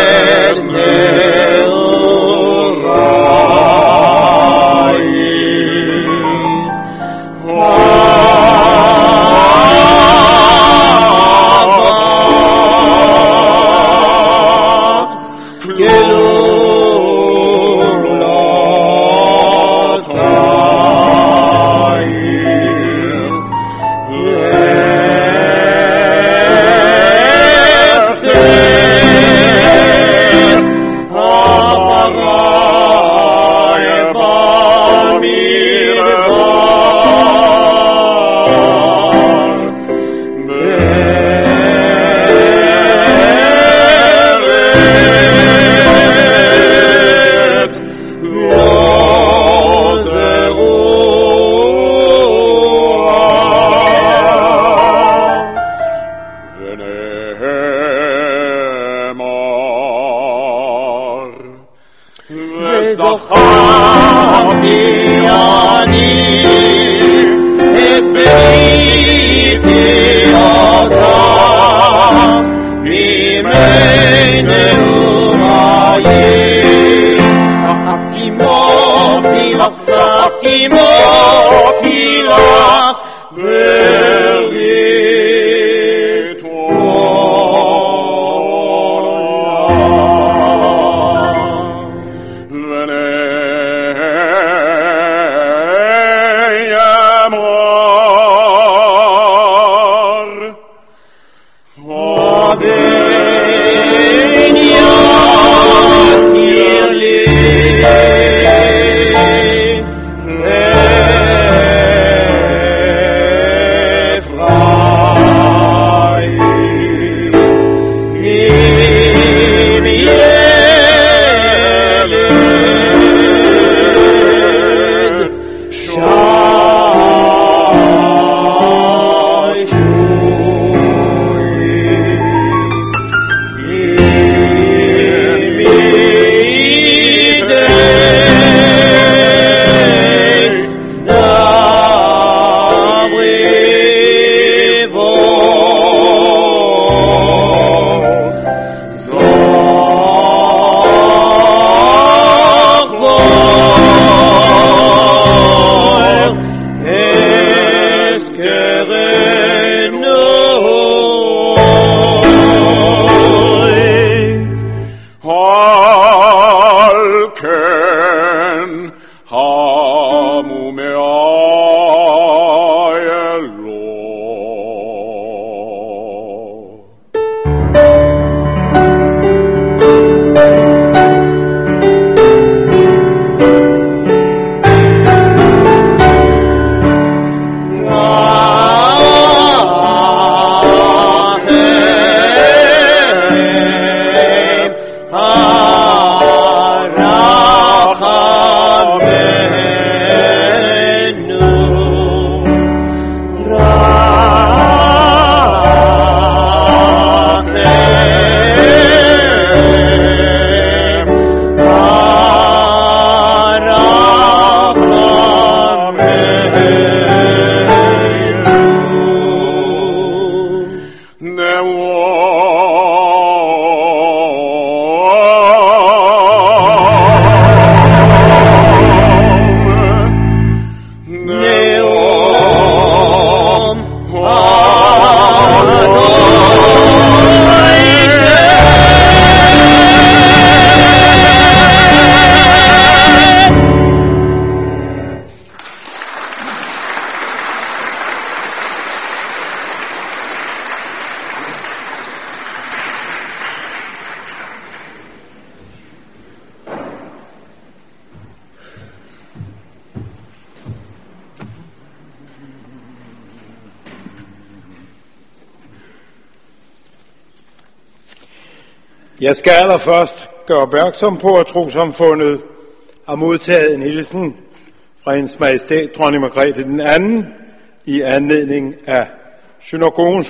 Jeg skal allerførst gøre opmærksom på, at Trossamfundet har modtaget en hilsen fra hendes majestæt, dronning Margrethe den anden, i anledning af synagogens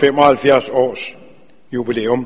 175 års jubilæum.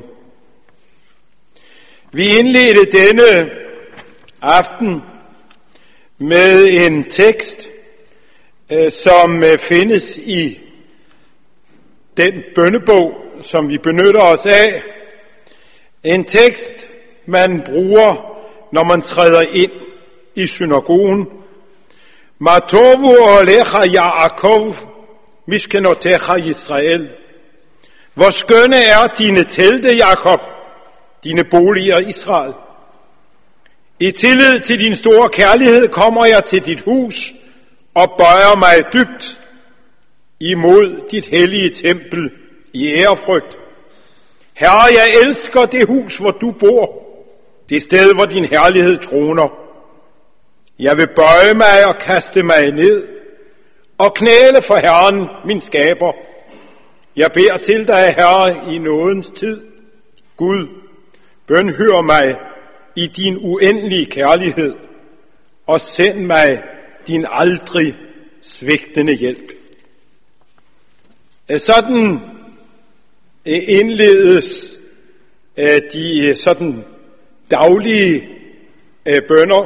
Vi indledte denne aften med en tekst, som findes i den bønnebog, som vi benytter os af. En tekst, man bruger, når man træder ind i synagogen. Ma tovu olecha Yaakov, mishkenotecha Israel. Hvor skønne er dine telte, Jakob, dine boliger, Israel. I tillid til din store kærlighed kommer jeg til dit hus og bøjer mig dybt imod dit hellige tempel i ærefrygt. Herre, jeg elsker det hus, hvor du bor, det sted, hvor din herlighed troner. Jeg vil bøje mig og kaste mig ned og knæle for Herren, min skaber. Jeg beder til dig, Herre, i nådens tid. Gud, bønhør mig i din uendelige kærlighed og send mig din aldrig svigtende hjælp. Sådan indledes de sådan daglige bønner.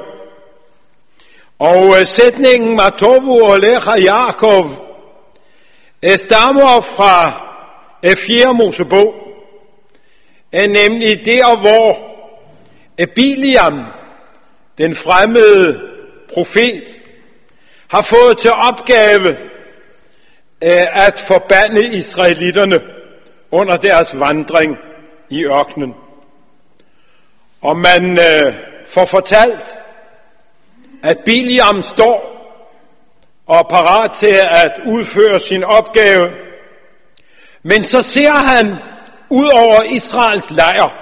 Og sætningen Matovu Olecha Jakob stammer fra 4. Mosebog, nemlig der, hvor Biliam, den fremmede profet, har fået til opgave at forbande israelitterne under deres vandring i ørkenen. Og man får fortalt, at Biliam står og er parat til at udføre sin opgave, men så ser han ud over Israels lejr,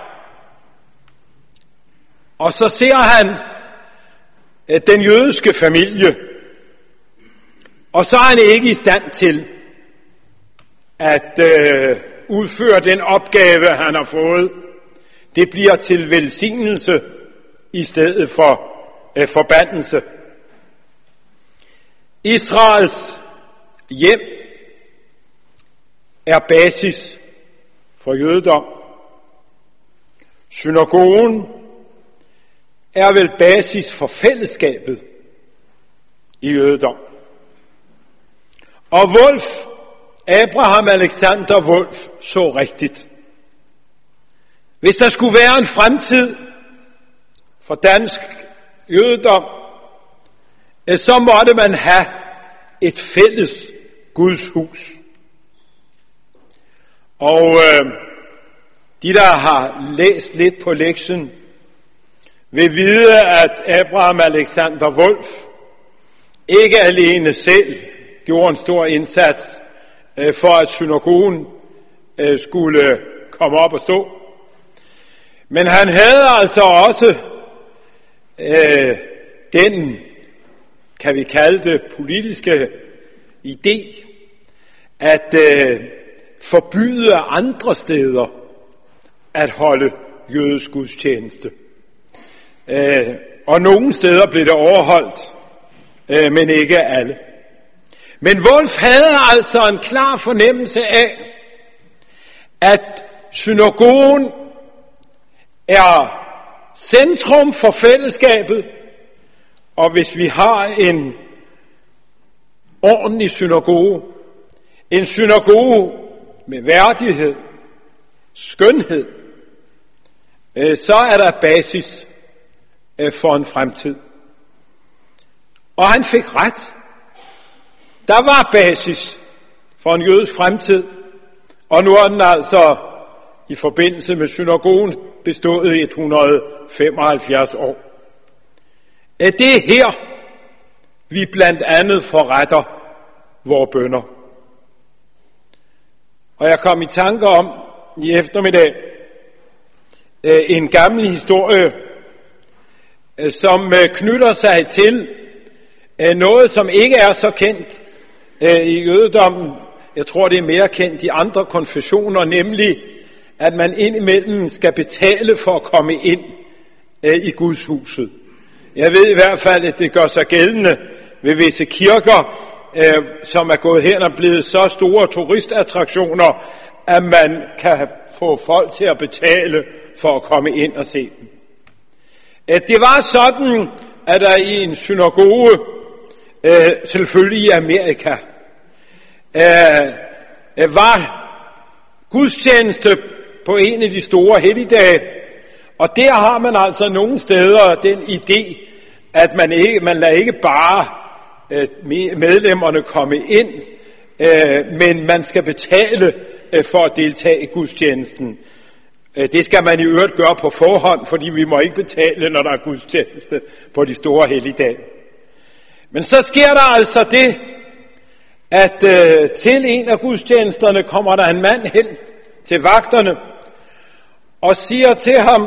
og så ser han den jødiske familie, og så er han ikke i stand til at udføre den opgave, han har fået. Det bliver til velsignelse i stedet for forbandelse. Israels hjem er basis for jødedom. Synagogen er vel basis for fællesskabet i jødedom. Og Abraham Alexander Wolf så rigtigt. Hvis der skulle være en fremtid for dansk jødedom, så måtte man have et fælles Guds hus. Og de, der har læst lidt på lektionen, vil vide, at Abraham Alexander Wolf ikke alene selv gjorde en stor indsats for, at synagogen skulle komme op og stå. Men han havde altså også den, kan vi kalde det, politiske idé, at forbyde andre steder at holde jødisk gudstjeneste. Og nogle steder blev det overholdt, men ikke alle. Men Wolf havde altså en klar fornemmelse af, at synagogen er centrum for fællesskabet, og hvis vi har en ordentlig synagoge, en synagoge med værdighed, skønhed, så er der basis for en fremtid. Og han fik ret. Der var basis for en jødisk fremtid, og nu er den altså i forbindelse med synagogen bestået i 175 år. Det er her, vi blandt andet forretter vores bønner. Og jeg kom i tanke om i eftermiddag en gammel historie, som knytter sig til noget, som ikke er så kendt i jødedommen. Jeg tror, det er mere kendt i andre konfessioner, nemlig at man indimellem skal betale for at komme ind i Guds huset. Jeg ved i hvert fald, at det gør sig gældende ved visse kirker, som er gået hen og blevet så store turistattraktioner, at man kan få folk til at betale for at komme ind og se dem. Det var sådan, at der i en synagoge, selvfølgelig i Amerika, var gudstjeneste på en af de store helligdage, og der har man altså nogle steder den idé, at man lader ikke bare medlemmerne komme ind, men man skal betale for at deltage i gudstjenesten. Det skal man i øvrigt gøre på forhånd, fordi vi må ikke betale, når der er gudstjeneste på de store helligdage. Men så sker der altså det, at til en af gudstjenesterne kommer der en mand hen til vagterne og siger til ham,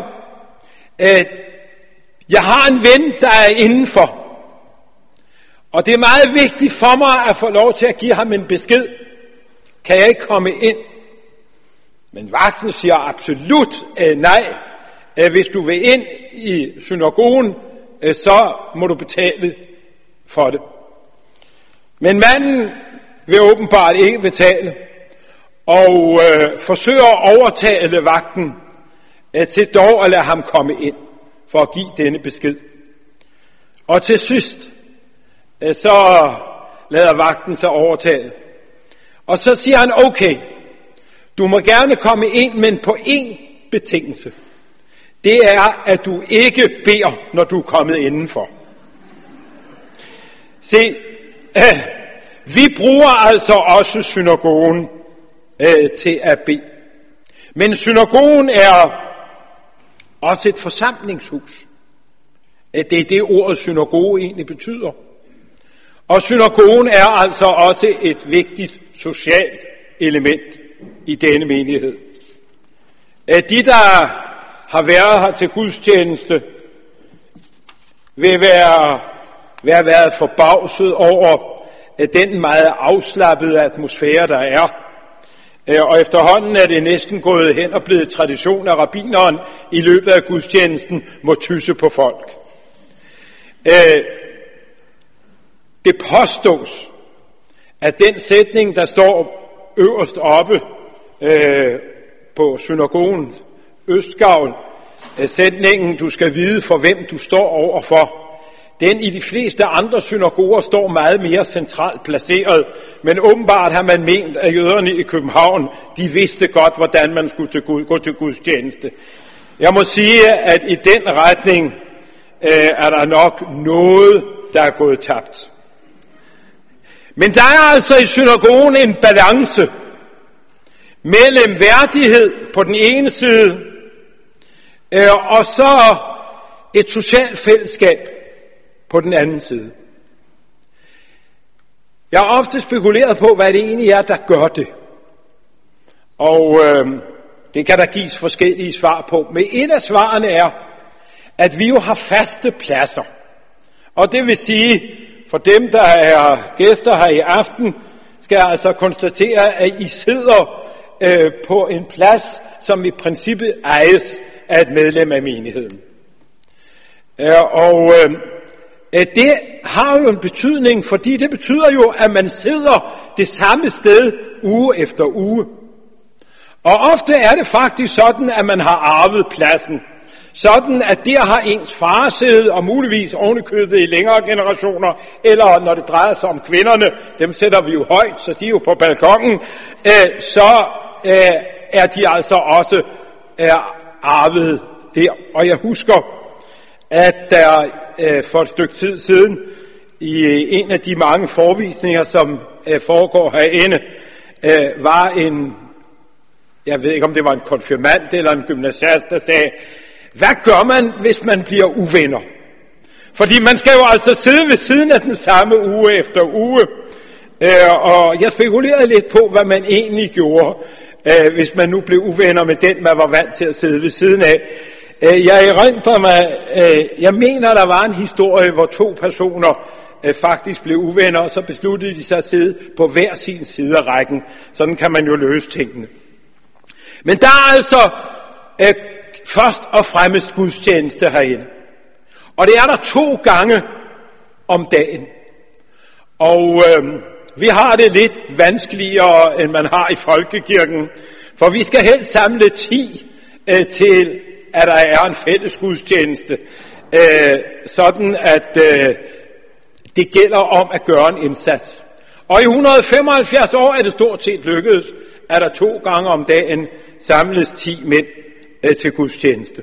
jeg har en ven, der er indenfor, og det er meget vigtigt for mig at få lov til at give ham en besked. Kan jeg ikke komme ind? Men vagten siger absolut nej. Hvis du vil ind i synagogen, så må du betale for det. Men manden vil åbenbart ikke betale, og forsøger at overtale vagten til dog at lade ham komme ind, for at give denne besked. Og til sidst, så lader vagten sig overtale. Og så siger han, okay, du må gerne komme ind, men på én betingelse. Det er, at du ikke beder, når du er kommet indenfor. Se, Vi bruger altså også synagogen til at bede. Men synagogen er også et forsamlingshus. Det er det ordet synagoge egentlig betyder. Og synagogen er altså også et vigtigt socialt element i denne menighed. De, der har været her til gudstjeneste, vil være forbavset over den meget afslappede atmosfære, der er. Og efterhånden er det næsten gået hen og blevet tradition, at rabbineren i løbet af gudstjenesten må tysse på folk. Det påstås, at den sætning, der står øverst oppe på synagogens østgavl, sætningen, du skal vide for hvem du står overfor, den i de fleste andre synagoger står meget mere centralt placeret, men åbenbart har man ment, at jøderne i København, de vidste godt, hvordan man skulle gå til gudstjeneste. Jeg må sige, at i den retning er der nok noget, der er gået tabt. Men der er altså i synagogen en balance mellem værdighed på den ene side, og så et socialt fællesskab på den anden side. Jeg har ofte spekuleret på, hvad det egentlig er, der gør det. Og det kan der gives forskellige svar på. Men et af svarene er, at vi jo har faste pladser. Og det vil sige, for dem, der er gæster her i aften, skal jeg altså konstatere, at I sidder på en plads, som i princippet ejes af et medlem af menigheden. Det har jo en betydning, fordi det betyder jo, at man sidder det samme sted uge efter uge. Og ofte er det faktisk sådan, at man har arvet pladsen. Sådan, at der har ens far siddet, og muligvis ovenikøbet i længere generationer, eller når det drejer sig om kvinderne, dem sætter vi jo højt, så de er jo på balkongen, så er de altså også arvet der. Og jeg husker, at der for et stykke tid siden, i en af de mange forvisninger, som foregår herinde, var en, jeg ved ikke om det var en konfirmand eller en gymnasiast, der sagde, hvad gør man, hvis man bliver uvenner? Fordi man skal jo altså sidde ved siden af den samme uge efter uge. Og jeg spekulerede lidt på, hvad man egentlig gjorde, hvis man nu blev uvenner med den, man var vant til at sidde ved siden af. Jeg mener, der var en historie, hvor 2 personer faktisk blev uvenner, og så besluttede de sig at sidde på hver sin side af rækken. Sådan kan man jo løse tingene. Men der er altså først og fremmest gudstjeneste herinde. Og det er der 2 gange om dagen. Og vi har det lidt vanskeligere, end man har i folkekirken. For vi skal helst samle 10 til, at der er en fælles gudstjeneste. Sådan at det gælder om at gøre en indsats. Og i 175 år er det stort set lykkedes, at der 2 gange om dagen samles 10 mænd til gudstjeneste.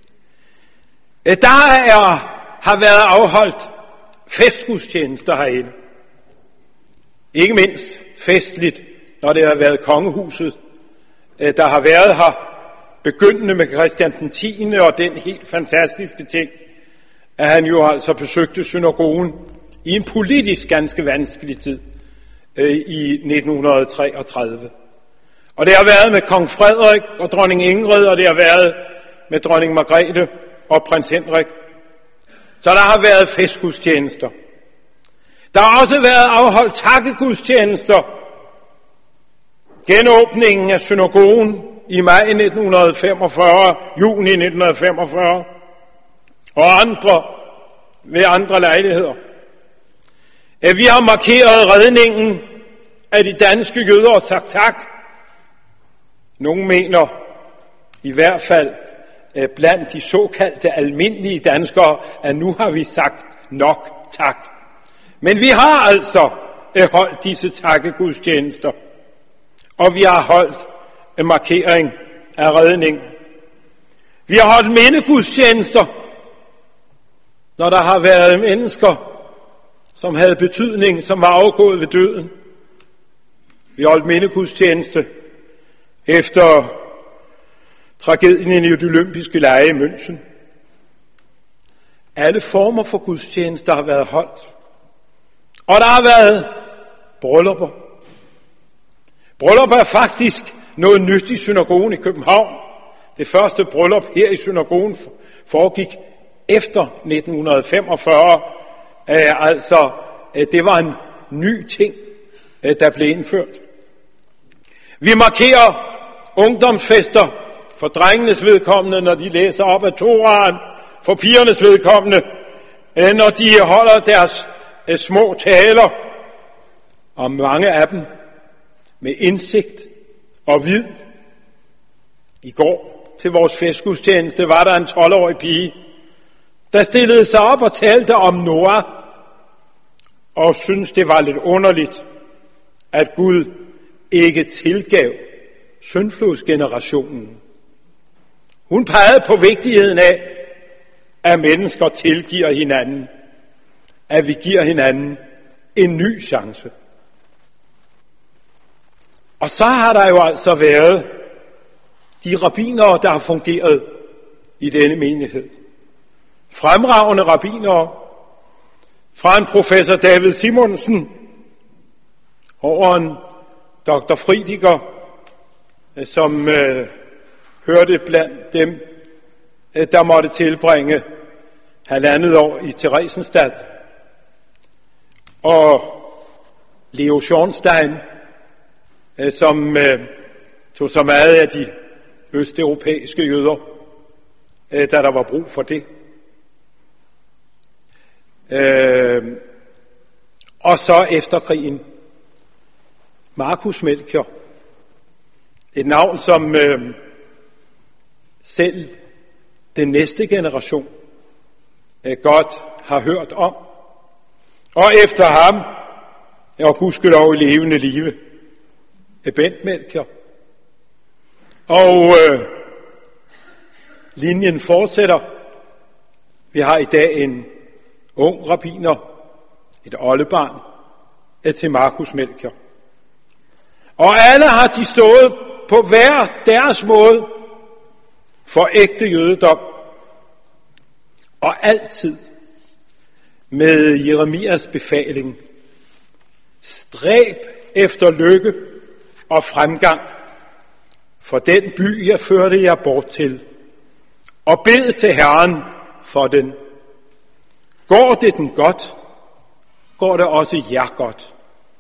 Har været afholdt festgudstjenester herinde. Ikke mindst festligt, når det har været kongehuset, der har været her, begyndende med Christian den 10. og den helt fantastiske ting, at han jo altså besøgte synagogen i en politisk ganske vanskelig tid i 1933. Og det har været med kong Frederik og dronning Ingrid, og det har været med dronning Margrethe og prins Henrik. Så der har været festgudstjenester. Der har også været afholdt takkegudstjenester. Genåbningen af synagogen i maj 1945, juni 1945, og ved andre lejligheder. Vi har markeret redningen af de danske jøder og sagt tak. Nogle mener i hvert fald blandt de såkaldte almindelige danskere, at nu har vi sagt nok tak. Men vi har altså holdt disse takkegudstjenester, og vi har holdt en markering af redning. Vi har holdt mindegudstjenester, når der har været mennesker, som havde betydning, som var afgået ved døden. Vi holdt mindegudstjeneste efter tragedien i de olympiske lege i München. Alle former for gudstjenester har været holdt. Og der har været bryllupper. Bryllupper er faktisk noget nyt i synagogen i København. Det første bryllup her i synagogen foregik efter 1945. Altså, det var en ny ting, der blev indført. Vi markerer ungdomsfester for drengenes vedkommende, når de læser op af Toraen, for pigernes vedkommende, når de holder deres små taler, og mange af dem med indsigt og vid. I går til vores festgudstjeneste var der en 12-årig pige, der stillede sig op og talte om Noah, og syntes det var lidt underligt, at Gud ikke tilgav syndflodsgenerationen. Hun pegede på vigtigheden af, at mennesker tilgiver hinanden, at vi giver hinanden en ny chance. Og så har der jo altså været de rabbinere, der har fungeret i denne menighed. Fremragende rabbinere, fra en professor David Simonsen over en dr. Friediger, som hørte blandt dem, der måtte tilbringe 1,5 år i Theresienstadt, og Leo Schornstein, som tog så meget af de østeuropæiske jøder, da der var brug for det. Og så efter krigen, Marcus Melchior, et navn, som selv den næste generation godt har hørt om. Og efter ham, og gudskelov i levende live, Bent Melchior. Og linjen fortsætter. Vi har i dag en ung rabbiner, et oldebarn, til Marcus Melchior. Og alle har de stået på hver deres måde for ægte jødedom. Og altid med Jeremias befaling: stræb efter lykke og fremgang for den by, jeg førte jer bort til, og bed til Herren for den. Går det den godt, går det også jer godt.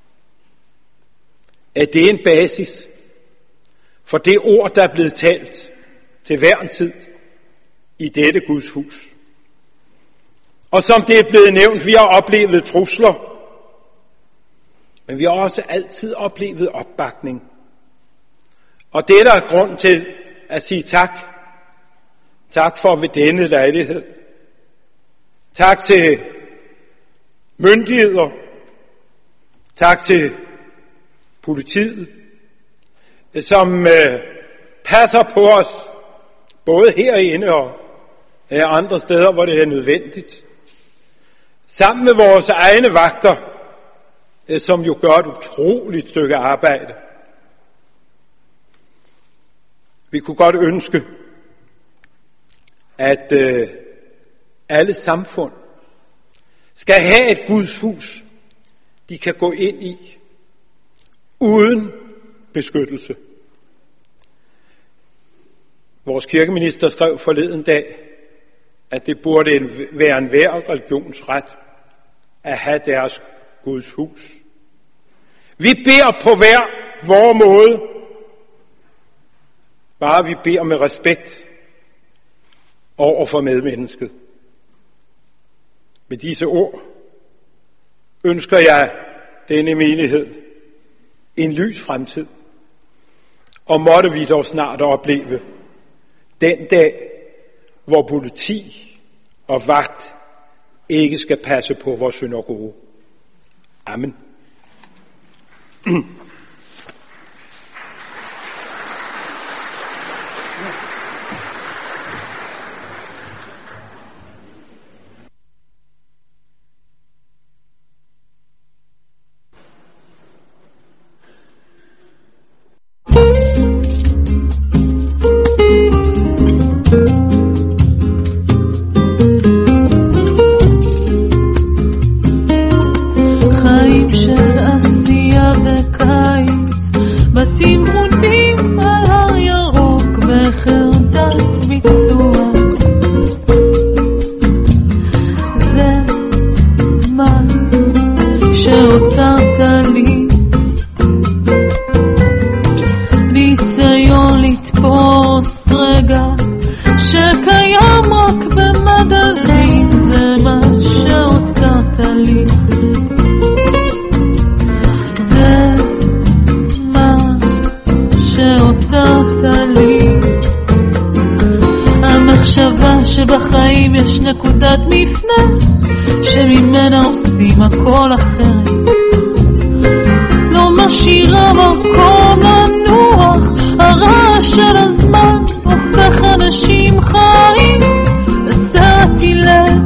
Er det en basis for det ord, der er blevet talt til hver en tid i dette Guds hus? Og som det er blevet nævnt, vi har oplevet trusler, men vi har også altid oplevet opbakning. Og det er der grund til at sige tak. Tak for ved denne lejlighed. Tak til myndigheder. Tak til politiet, som passer på os, både herinde og andre steder, hvor det er nødvendigt. Sammen med vores egne vagter, som jo gør et utroligt stykke arbejde. Vi kunne godt ønske, at alle samfund skal have et Guds hus, de kan gå ind i, uden beskyttelse. Vores kirkeminister skrev forleden dag, at det burde være enhver religions ret at have deres Guds hus. Vi beder på hver vor måde, bare vi beder med respekt over for medmennesket. Med disse ord ønsker jeg denne menighed en lys fremtid, og måtte vi dog snart opleve den dag, hvor politi og vagt ikke skal passe på vores synagoge. Amen. יש נקודת מפנה שממנה עושים הכל אחרת. לא משאירה מקום לנוח, הרעש של הזמן הופך אנשים חיים לסרט אילם.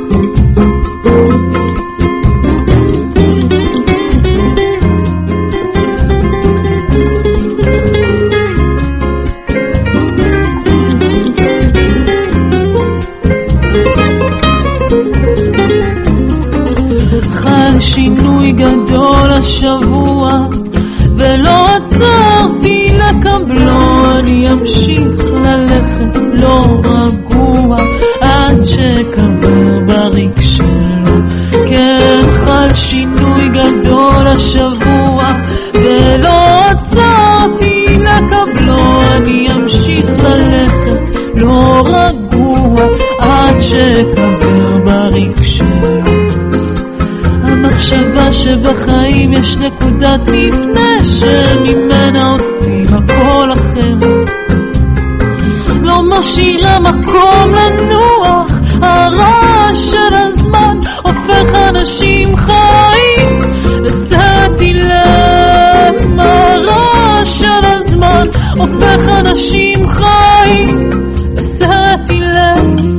חל שינוי גדול השבוע ולא עצרתי לקבלו, אני אמשיך ללכת לא רגוע עד שקבר בריק שלו. כן, חל שינוי גדול השבוע ולא עצרתי לקבלו, אני אמשיך ללכת לא רגוע עד שקבר בריק שלו. המחשבה שבחיים יש נקודת מפנה שממנה עושים הכל אחרת, לא משאירה מקום לנוח, הרעש של הזמן הופך אנשים חיים לסרט אילם. הרעש של הזמן הופך אנשים חיים לסרט אילם.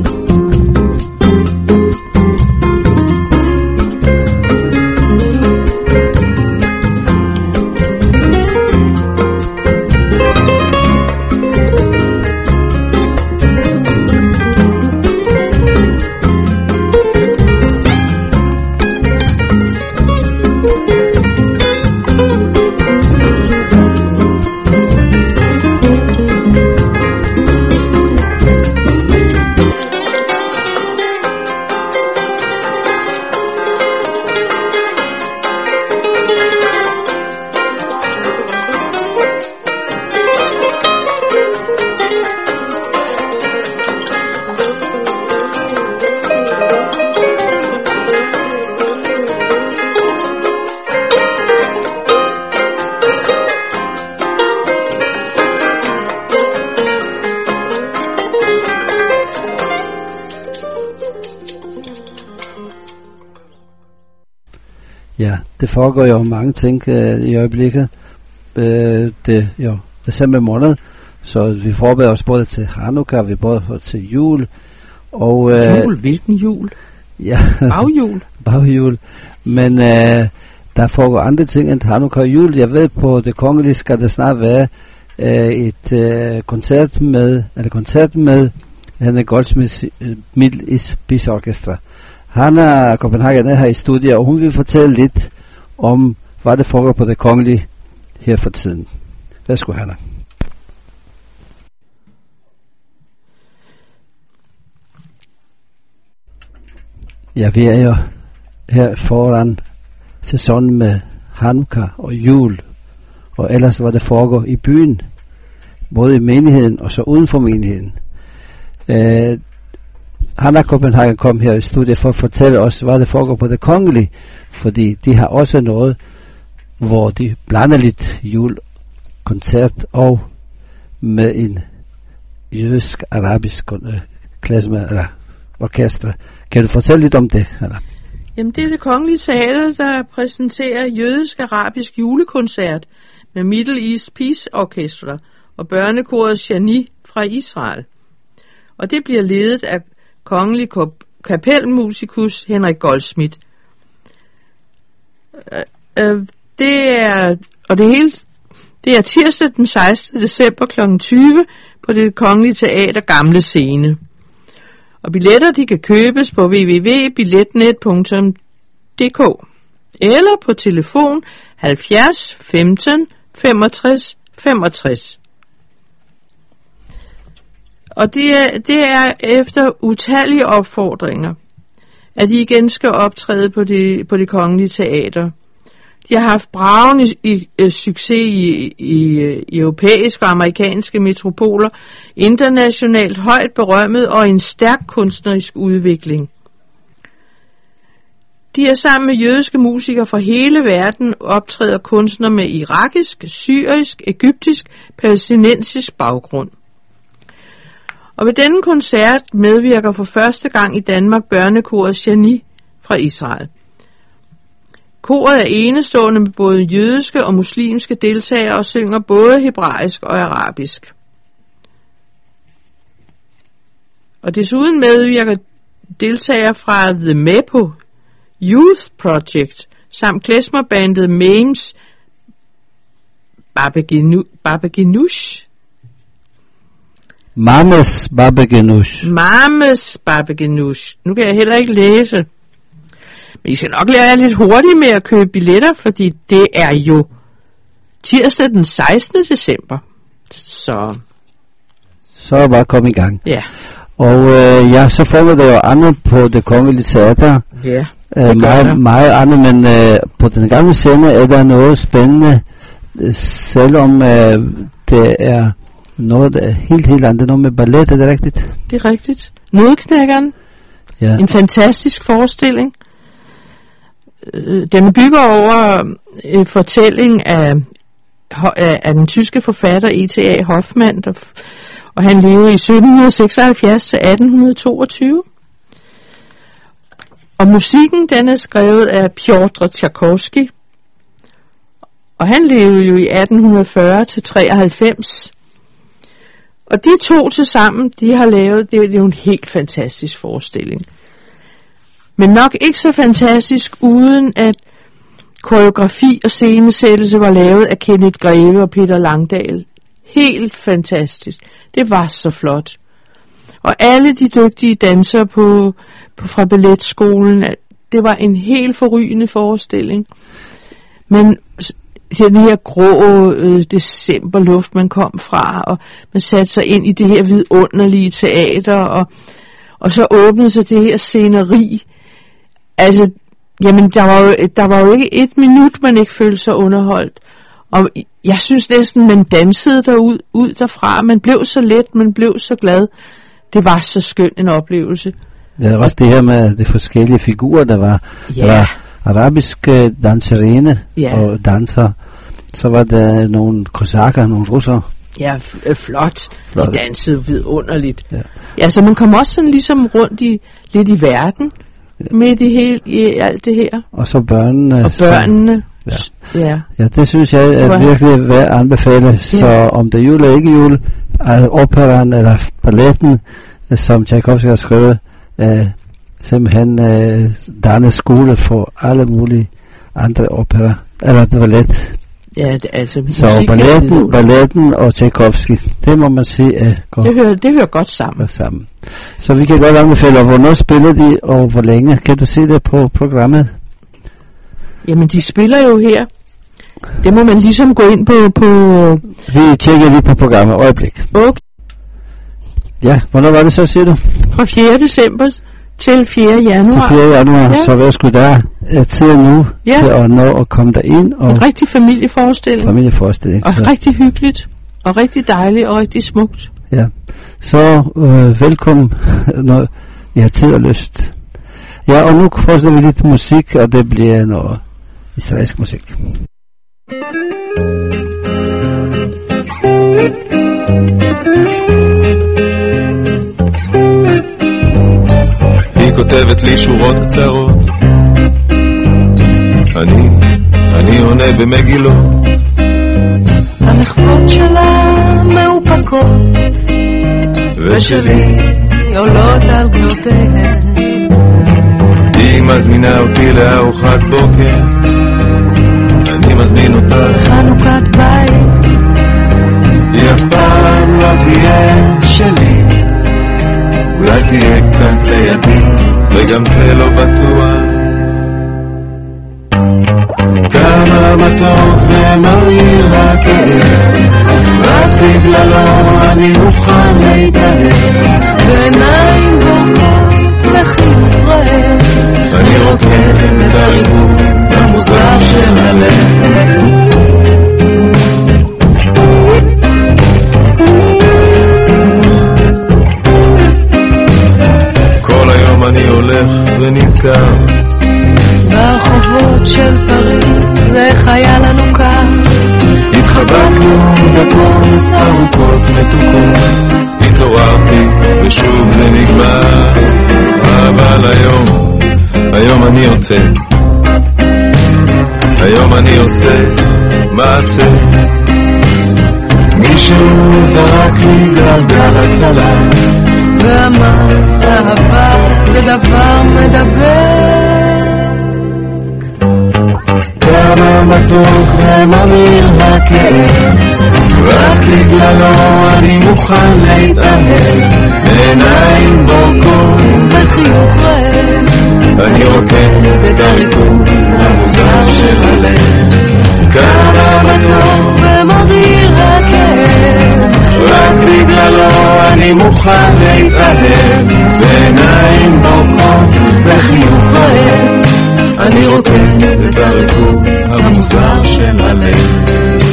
Ja, det foregår jo mange ting i øjeblikket. Det er jo december måned, så vi forbereder os både til Hanukkah, vi både til jul. Og, jul? Hvilken jul? Ja, baghjul. Baghjul. Men der foregår andre ting end Hanukkah og jul. Jeg ved, på Det Kongelige skal der snart være et koncert med Henrik Goldsmiths Middle East Peace Orchestra. Hanna Copenhagen er her i studiet, og hun vil fortælle lidt om, hvad det foregår på Det Kongelige her for tiden. Værsgo, Hanna. Ja, vi er jo her foran sæsonen med Hanukkah og jul, og ellers hvad det foregår i byen, både i menigheden og så uden for menigheden. Hanna Copenhagen kom her i studiet for at fortælle os, hvad det foregår på Det Kongelige, fordi de har også noget, hvor de blander lidt julekoncert og med en jødisk-arabisk orkester. Kan du fortælle lidt om det, Hanna? Jamen, det er Det Kongelige Teater, der præsenterer jødisk-arabisk julekoncert med Middle East Peace Orchestra og børnekoret Shani fra Israel. Og det bliver ledet af kongelig kapelmusikus Henrik Goldsmith. Det er tirsdag den 16. december kl. 20 på Det Kongelige Teater Gamle Scene. Og billetter de kan købes på www.billetnet.dk eller på telefon 70 15 65 65. Og det er efter utallige opfordringer, at de igen skal optræde på det Kongelige Teater. De har haft bragende succes i europæiske og amerikanske metropoler, internationalt højt berømmet og en stærk kunstnerisk udvikling. De er sammen med jødiske musikere fra hele verden optræder kunstnere med irakisk, syrisk, egyptisk, palæstinensisk baggrund. Og ved denne koncert medvirker for første gang i Danmark børnekoret Geni fra Israel. Koret er enestående med både jødiske og muslimske deltagere og synger både hebraisk og arabisk. Og desuden medvirker deltagere fra The Mepo Youth Project samt klezmerbandet Mames Babegenush. Mames Babegenush. Nu kan jeg heller ikke læse. Men I skal nok lære lidt hurtigt med at købe billetter, fordi det er jo tirsdag den 16. december. Så er bare kommet i gang. Ja. Og så får vi det jo andet på Det Kongelige Teater. Ja, meget andet, men på den gamle scene er der noget spændende, selvom det er noget, der er helt andet. Noget med ballet, er det rigtigt? Det er rigtigt. Nødknækkeren. Ja. En fantastisk forestilling. Den bygger over en fortælling af den tyske forfatter E.T.A. Hoffmann, og han levede i 1776 til 1822. Og musikken, den er skrevet af Pjotr Tchaikovsky, og han levede jo i 1840 til 93. Og de to til sammen, de har lavet, det er jo en helt fantastisk forestilling. Men nok ikke så fantastisk, uden at koreografi og scenesættelse var lavet af Kenneth Greve og Peter Langdal. Helt fantastisk. Det var så flot. Og alle de dygtige dansere fra balletskolen, det var en helt forrygende forestilling. Men den her grå decemberluft, man kom fra, og man satte sig ind i det her vidunderlige teater, og så åbnede sig det her sceneri. Altså, jamen, der var jo ikke et minut, man ikke følte sig underholdt. Og jeg synes næsten, man dansede ud derfra. Man blev så let, man blev så glad. Det var så skøn en oplevelse. Det er også det her med de forskellige figurer, der var. Ja. Der var arabiske danserinde og danser. Så var der nogle kosakker, nogle russere. Ja, flot. De dansede vidunderligt. Ja, så man kom også sådan ligesom rundt lidt i verden. Midt i alt det her. Og så børnene. Og børnene. Ja, det synes jeg er virkelig værd at anbefale. Så om det er jul eller ikke jul, operan eller balletten, som Tchaikovsky har skrevet, simpelthen dannet skole for alle mulige andre opera, eller ballet. Ja, det, altså så balletten og Tchaikovsky, det må man sige godt. Det hører godt sammen. Så vi kan godt anbefale, hvornår spiller de, og hvor længe. Kan du se det på programmet? Jamen, de spiller jo her. Det må man ligesom gå ind på... Vi tjekker lige på programmet. Øjeblik. Okay. Ja, hvornår var det så, siger du? Fra 4. december til 4. januar. Til 4. januar, så hvad skulle der tid nu til at nå at komme derind? Og en rigtig familieforestilling. Og så. Rigtig hyggeligt, og rigtig dejligt, og rigtig smukt. Ja, så velkommen, når I har tid og lyst. Ja, og nu forestiller vi lidt musik, og det bliver noget israelsk musik. היא כותבת לי שורות קצרות, אני עונה במגילות. המחוות שלה מאופקות, ושלי עולות על גדותיהן. היא מזמינה אותי לארוחת בוקר, אני מזמין אותה לחנוכת בית. היא אף פעם לא תהיה שלי, אולי תהיה קצת לידי, וגם זה לא בטוח. כמה מתוק ומריר הכאב, רק בגללו אני מוכן להתערב. בעיניים בוהות וחיוך רעב, אני רוקד את הריבון המוזר של הלב. אני הולך ונזכר ברחובות של פריז, איך היה לנו כאן. התחבקנו דקות ארוכות מתוקות, התעוררתי ושוב זה נגמר, אבל היום אני יוצא, היום אני עושה מעשה. מישהו זרק לי גלגל הצלה ואמר אהבה זה דבר מדבק, כמה מתוק ומריר הכאב, רק בגללו אני מוכן להתאהב, בעיניים בורקות בחיוך רעב, אני רוקד את הריקוד המוזר של הלב. כמה מתוק ומריר הכאב, רק בגללו אני מוכן להתאהב, בעיניים בורקות בחיוך רעב, אני רוקד את הריקוד המוזר של הלב.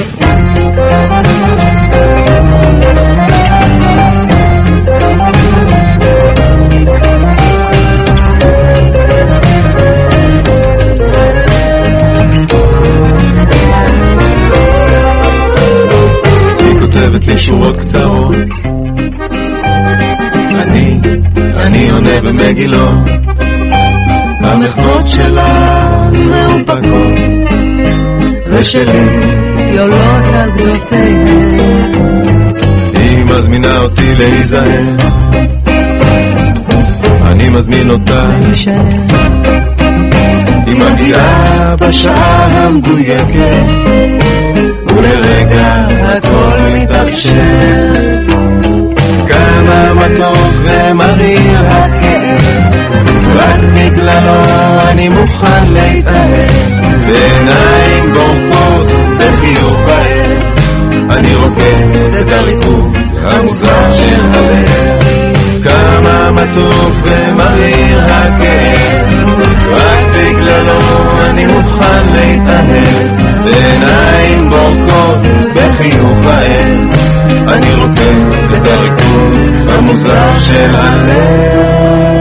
היא כותבת לי שורות קצרות, אני עונה במגילות, המחנות שלה מאופקות, ושלי עולות על גדותיהן. היא מזמינה אותי להיזהר, אני מזמין אותה להישאר, היא מגיעה בשעה המדויקת, ולרגע הכל מתאפשר. כמה מתוק ומריר הכאב, רק בגללו אני מוכן להתאהב, בעיניים בורקות בחיוך בער, אני רוקד את הריקוד המוזר של הלב. כמה מתוק ומריר הכאב, רק בגללו אני מוכן להתאהב, בעיניים בורקות בחיוך בער, אני רוקד את הריקוד המוזר של הלב.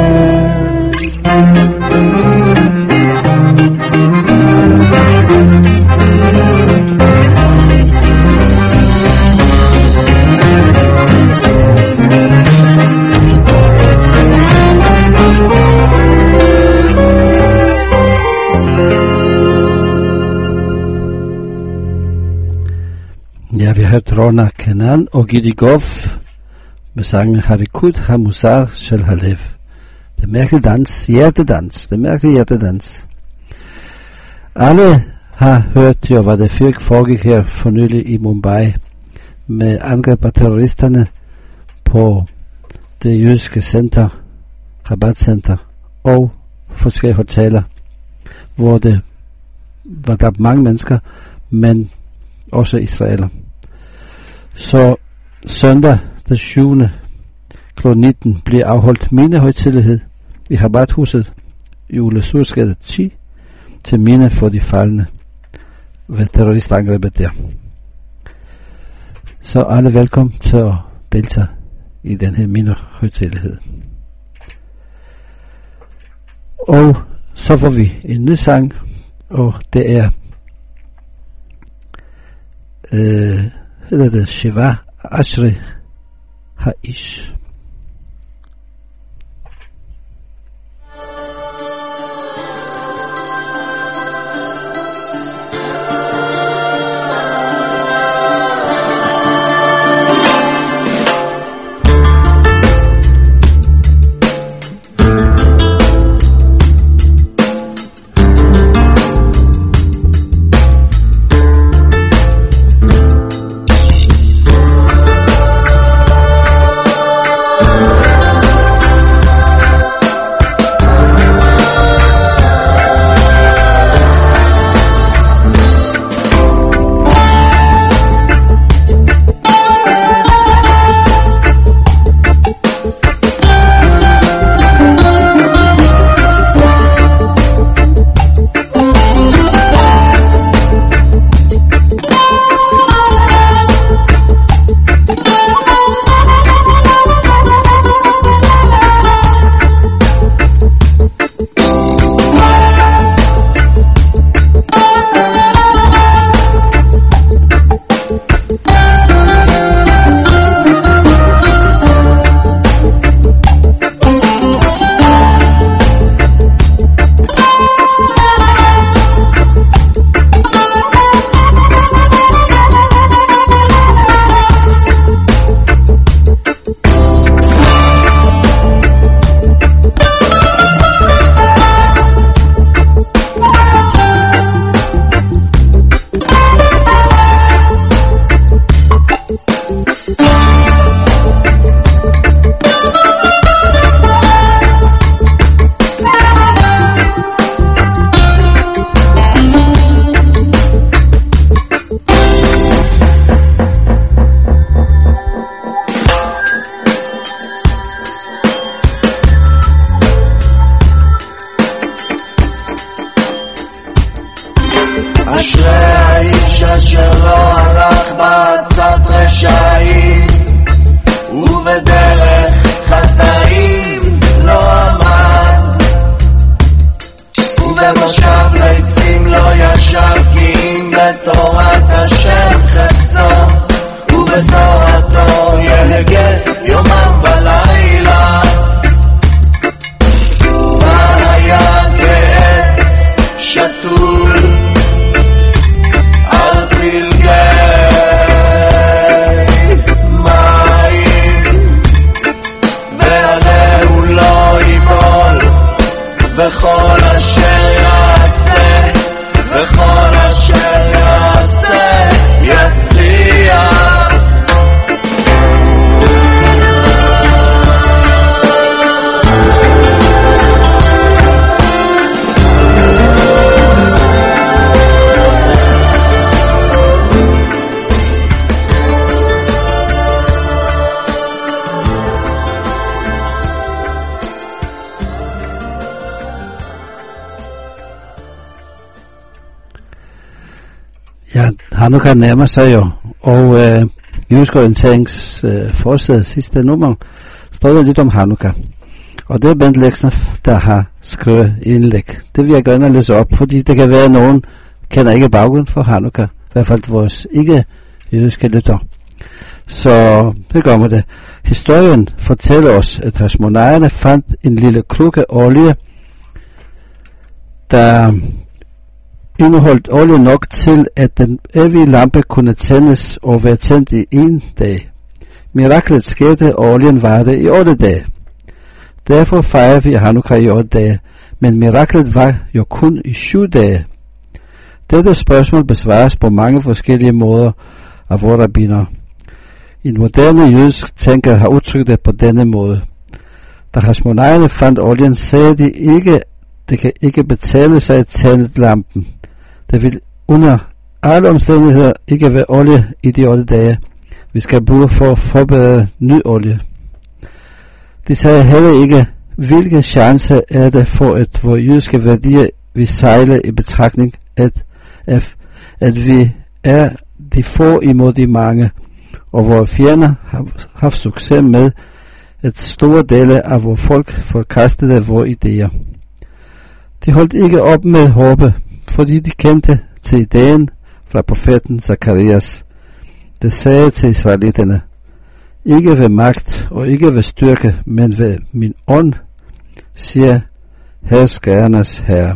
Ja, vi hørte Rona Kenan og Gidi Goff med sangen Harikud Hamuzar Shel Halev. Det mærkelige dans, hjertedans, det mærkelige hjertedans. Alle har hørt jo, hvad der foregik her for nylig i Mumbai med angreb af terroristerne på det jødiske center, Chabad Center og forskellige hoteller, hvor det var der mange mennesker, men også israeler. Så søndag den 7. kl. 19 bliver afholdt mindehøjtidelighed i Chabad-huset i Ole Sursgade 10 til minde for de faldne ved terroristangrebet der. Så alle velkommen til at deltage i den her mindehøjtidelighed. Og så får vi en ny sang, og det er hedder det Shiva Ashri Haish. Hanukka nærmer sig jo, og Jysk Orienterings forside sidste nummer står der lidt om Hanukka. Og det er Bent Leksner, der har skrevet indlæg. Det vil jeg gerne læse op, fordi det kan være, at nogen kender ikke baggrunden for Hanukka. I hvert fald vores ikke-jødiske lytter. Så det gør man det. Historien fortæller os, at hasmonajerne fandt en lille krukke olie, der indeholdt olie nok til, at den evige lampe kunne tændes og være tændt i 1 dag. Miraklet skete, og olien varede i 8 dage. Derfor fejrer vi Hanukka i 8 dage, men miraklet var jo kun i 7 dage. Dette spørgsmål besvares på mange forskellige måder af vores rabbiner. En moderne jødisk tænker har udtrykt det på denne måde. Da hasmonajerne fandt olien, sagde de ikke, det kan ikke betale sig at tænde lampen. Det vil under alle omstændigheder ikke være olie i de 8 dage. Vi skal bruge for at forberede ny olie. De sagde heller ikke, hvilken chance er det for, at vores jødiske værdier vi sejler i betragtning, at vi er de få imod de mange, og vores fjender har haft succes med, at store dele af vores folk forkastede vores idéer. De holdt ikke op med håbe, fordi de kendte til ideen fra profeten Zakarias. Det sagde til israelitterne, ikke ved magt og ikke ved styrke, men ved min ånd, siger herskærernes herre.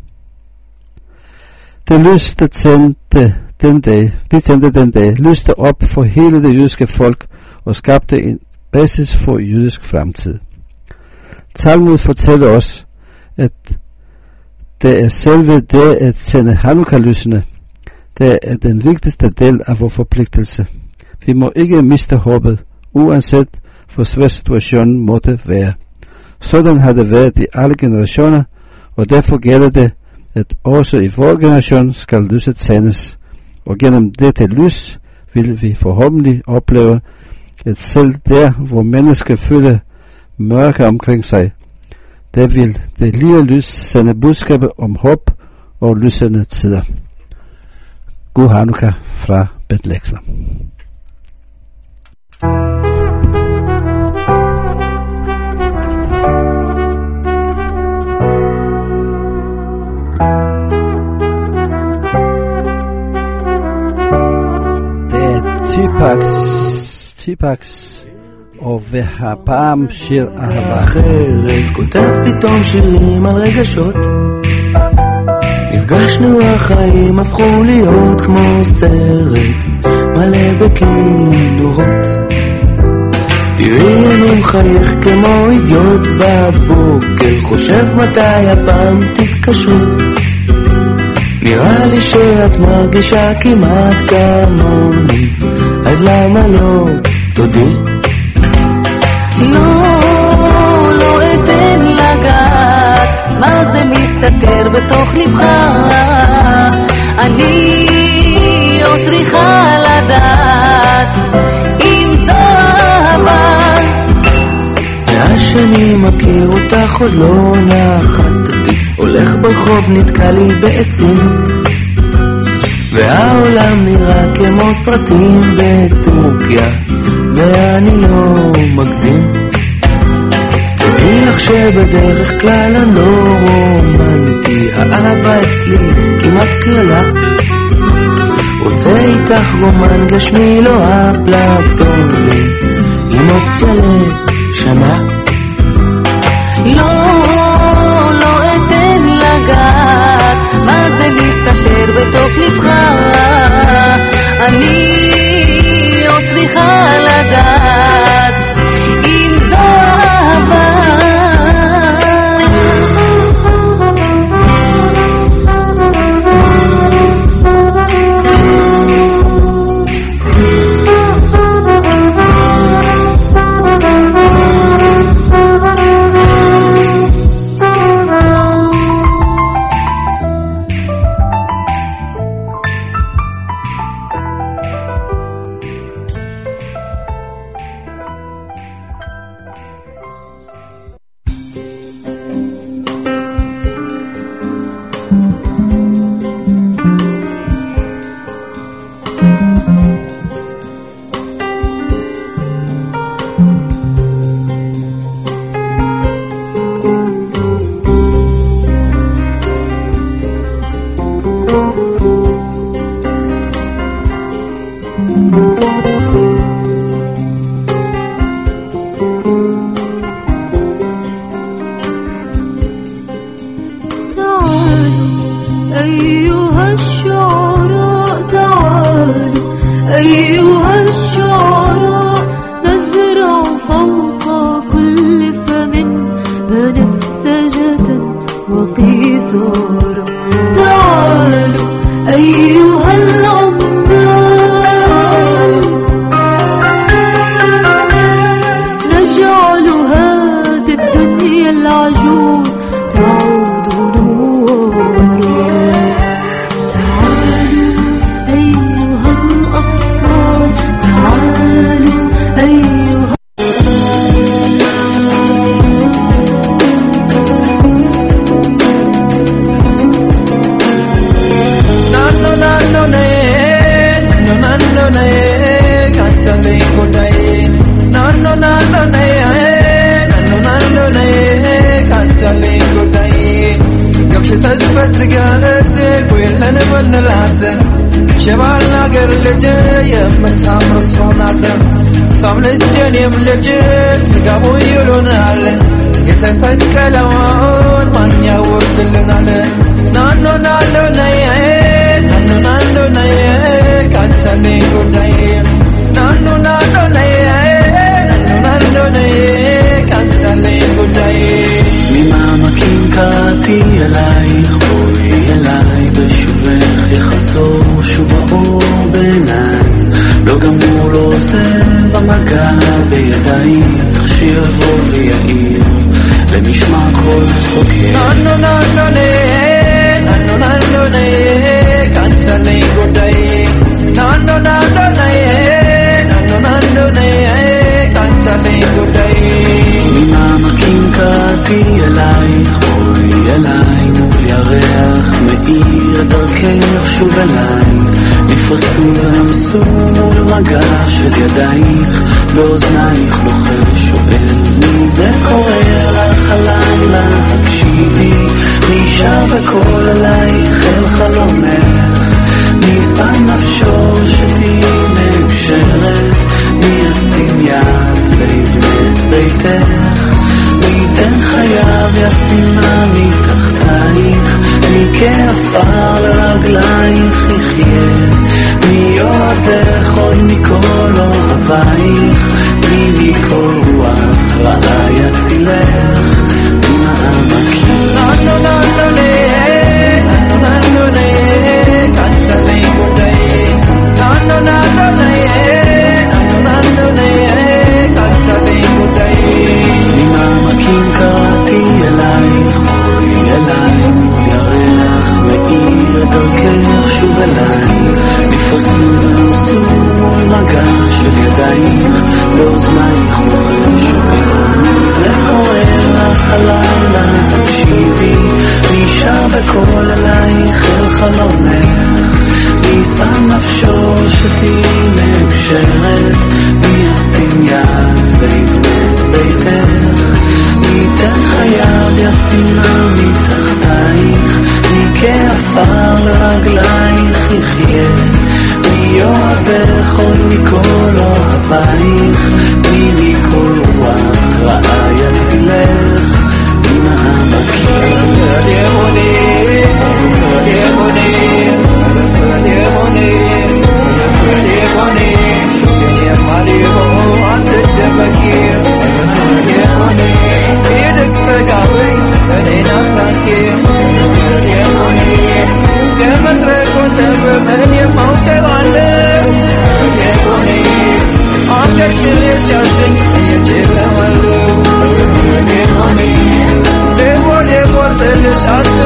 Det lys, der tændte den dag, lyste op for hele det jødiske folk og skabte en basis for jødisk fremtid. Talmud fortæller os, at det er selve det at tænde Hanukka-lysene, det er den vigtigste del af vores forpligtelse. Vi må ikke miste håbet, uanset hvor svær situationen måtte være. Sådan har det været i alle generationer, og derfor gælder det, at også i vores generation skal lyset tændes. Og gennem dette lys vil vi forhåbentlig opleve, at selv der, hvor mennesker føler mørke omkring sig, der vil det lille lys sende budskabet om håb og lysende tider. God Hanukka fra Bent Leksner. טיפקס והפעם שיר אהבה. אחרת כותב פתאום שירים על רגשות, נפגשנו החיים הפכו להיות כמו סרט מלא בכינורות. תראי אני מחייך כמו אידיוט בבוקר, חושב מתי הפעם תתקשרו. נראה לי שאת מרגישה כמעט כמוני, אז למה לא תודי? לא אתן לגעת מה זה מסתתר בתוך לבך. אני עוד צריכה לדעת אם זו אהבה. מאז שאני מכיר אותך עוד לא נחתתי, הולך ברחוב נתקע לי בעצים, והעולם נראה כמו סרטים בטורקיה, ואני לא מגזים. תדעי לך שבדרך כלל אני לא רומנטי, האהבה אצלי כמעט קללה. רוצה איתך רומן גשמי לא אפלטוני, עם אופציה לשנה. לא אתן לגעת מה זה מסתתר בתוך לבך. אני עוד צריכה לדעת אם זו אהבה. أيها الشعراء تعالوا أيها الشعراء نزرع فوق كل فم بنفسجة وقيثارا تعالوا أيها العمال نجعل هذه الدنيا العجوز تعود نورا تعالوا أيها الأطفال تعالوا أيها شبالنا قر لجي يمتامر الصوناتن صام لجن يملجت قابو يلونالن يتسك لوان من يورد لنالن نانو نالو نيه نانو نالو نيه كانتالي قدايم نانو نالو نيه نانو نالو نيه كانتالي قدايم مما مكين كاتي אלייך בואי אליי בשובך יחזור שוב האור בעיניי לא גמור לא עוזב המגע בידייך שיבוא ויעיר למשמע כל צחוקך ננו ננו נהיה ננו ננו נהיה קנצלי גודאי ננו ננו נהיה ננו ננו נהיה קנצלי גודאי ממעמקים קראתי אלייך בואי אליי מול ירח מאיר דרכך שוב אליי נפרסו ולמסור מגע של ידייך באוזנייך לוחש שואל מי זה קורא לך הלילה הקשיבי מי שר בקול עלייך אל חלומך מי שם נפשו שתהי מאושרת מי ישים יד ויבנה את ביתך מי ייתן חייו ישימה מתחתייך מי כעפר לרגלייך יחיה מי אוהבך עוד מכל אוהבייך מי מכל רוח רעה יצילך ממעמקים ננו ננו נהיה ננו ננו נהיה קנצלי גודאי ננו ננו נהיה ננו ננו נהיה קנצלי גודאי ממעמקים קראתי אלייך בואי אליי מול ירח מאיר דרכך שוב אליי נפרסו ונעשו מול מגע של ידייך באוזנייך לוחש שואל מי זה קורא לך הלילה תקשיבי מי שר בקול עלייך אל חלומך מי שם נפשו שתהי מאושרת מי ישים יד ויבנה את ביתך מי ייתן חייו ישימה מתחתייך מי כעפר לרגלייך יחיה מי אוהבך עוד מכל אוהבייך מי מכל רוח רעה יצילך ממעמקים I'm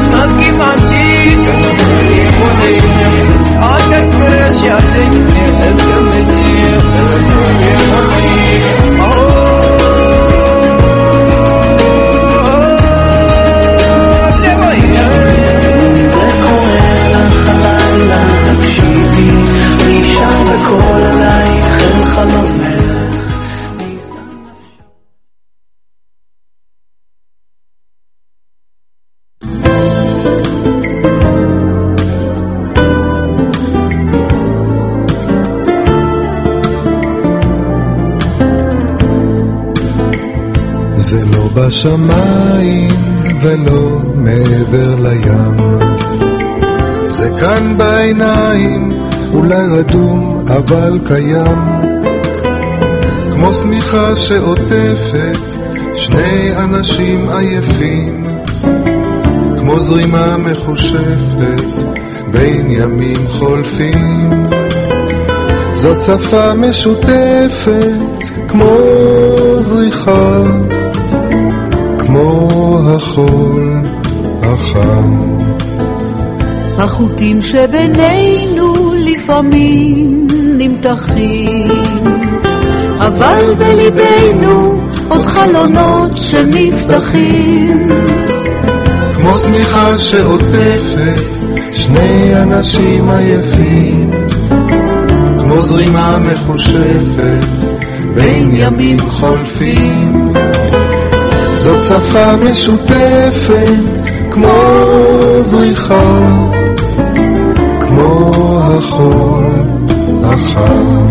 זה לא בשמיים ולא מעבר לים, זה כאן בעיניים, אולי רדום אבל קיים, כמו שמיכה שעוטפת שני אנשים עייפים, כמו זרימה מחושפת בין ימים חולפים. זאת שפה משותפת כמו זריחה, כמו החול החם. החוטים שבינינו לפעמים נמתחים, אבל בליבנו עוד חלונות שנפתחים, כמו שמיכה שעוטפת שני אנשים עייפים, כמו זרימה מחושפת בין ימים חולפים. זאת שפה משותפת כמו זריחה, כמו החול החם.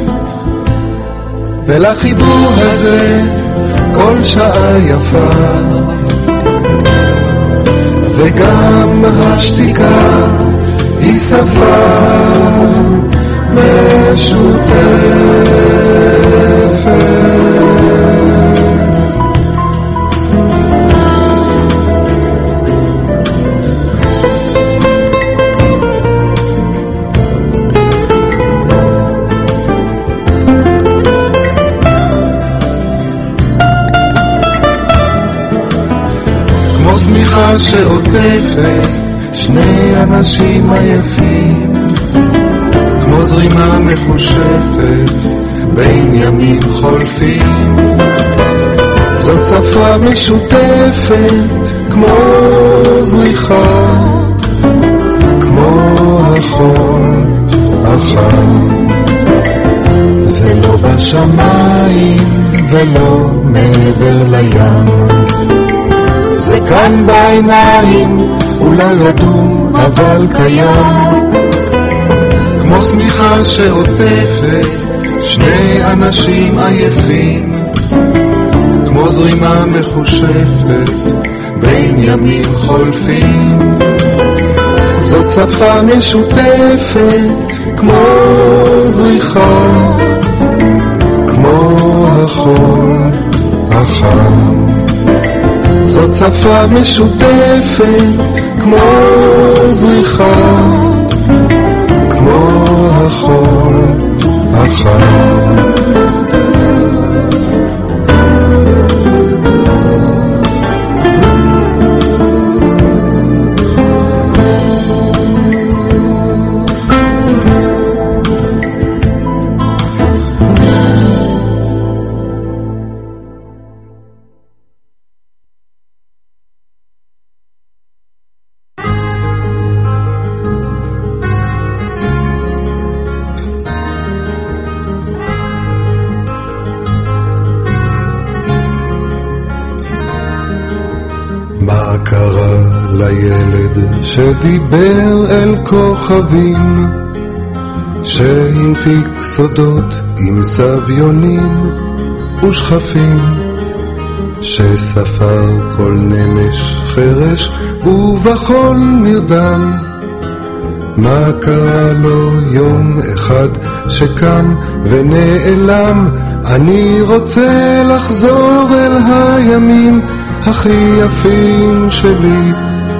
ולחיבור הזה כל שעה יפה, וגם השתיקה היא שפה משותפת. כמו שמיכה שעוטפת שני אנשים עייפים, כמו זרימה מחושפת בין ימים חולפים. זאת שפה משותפת כמו זריחה, כמו החול החם. זה לא בשמיים ולא מעבר לים, זה כאן בעיניים, אולי רדום אבל קיים, כמו שמיכה שעוטפת שני אנשים עייפים, כמו זרימה מחושפת בין ימים חולפים. זאת שפה משותפת כמו זריחה, כמו החול החם. זאת שפה משותפת כמו זריחה, כמו החול החם. מה קרה לילד שדיבר אל כוכבים, שהמתיק סודות עם סביונים ושכפים, שספר כל נמש חרש ובחול נרדם? מה קרה לו יום אחד שקם ונעלם? אני רוצה לחזור אל הימים הכי יפים שלי,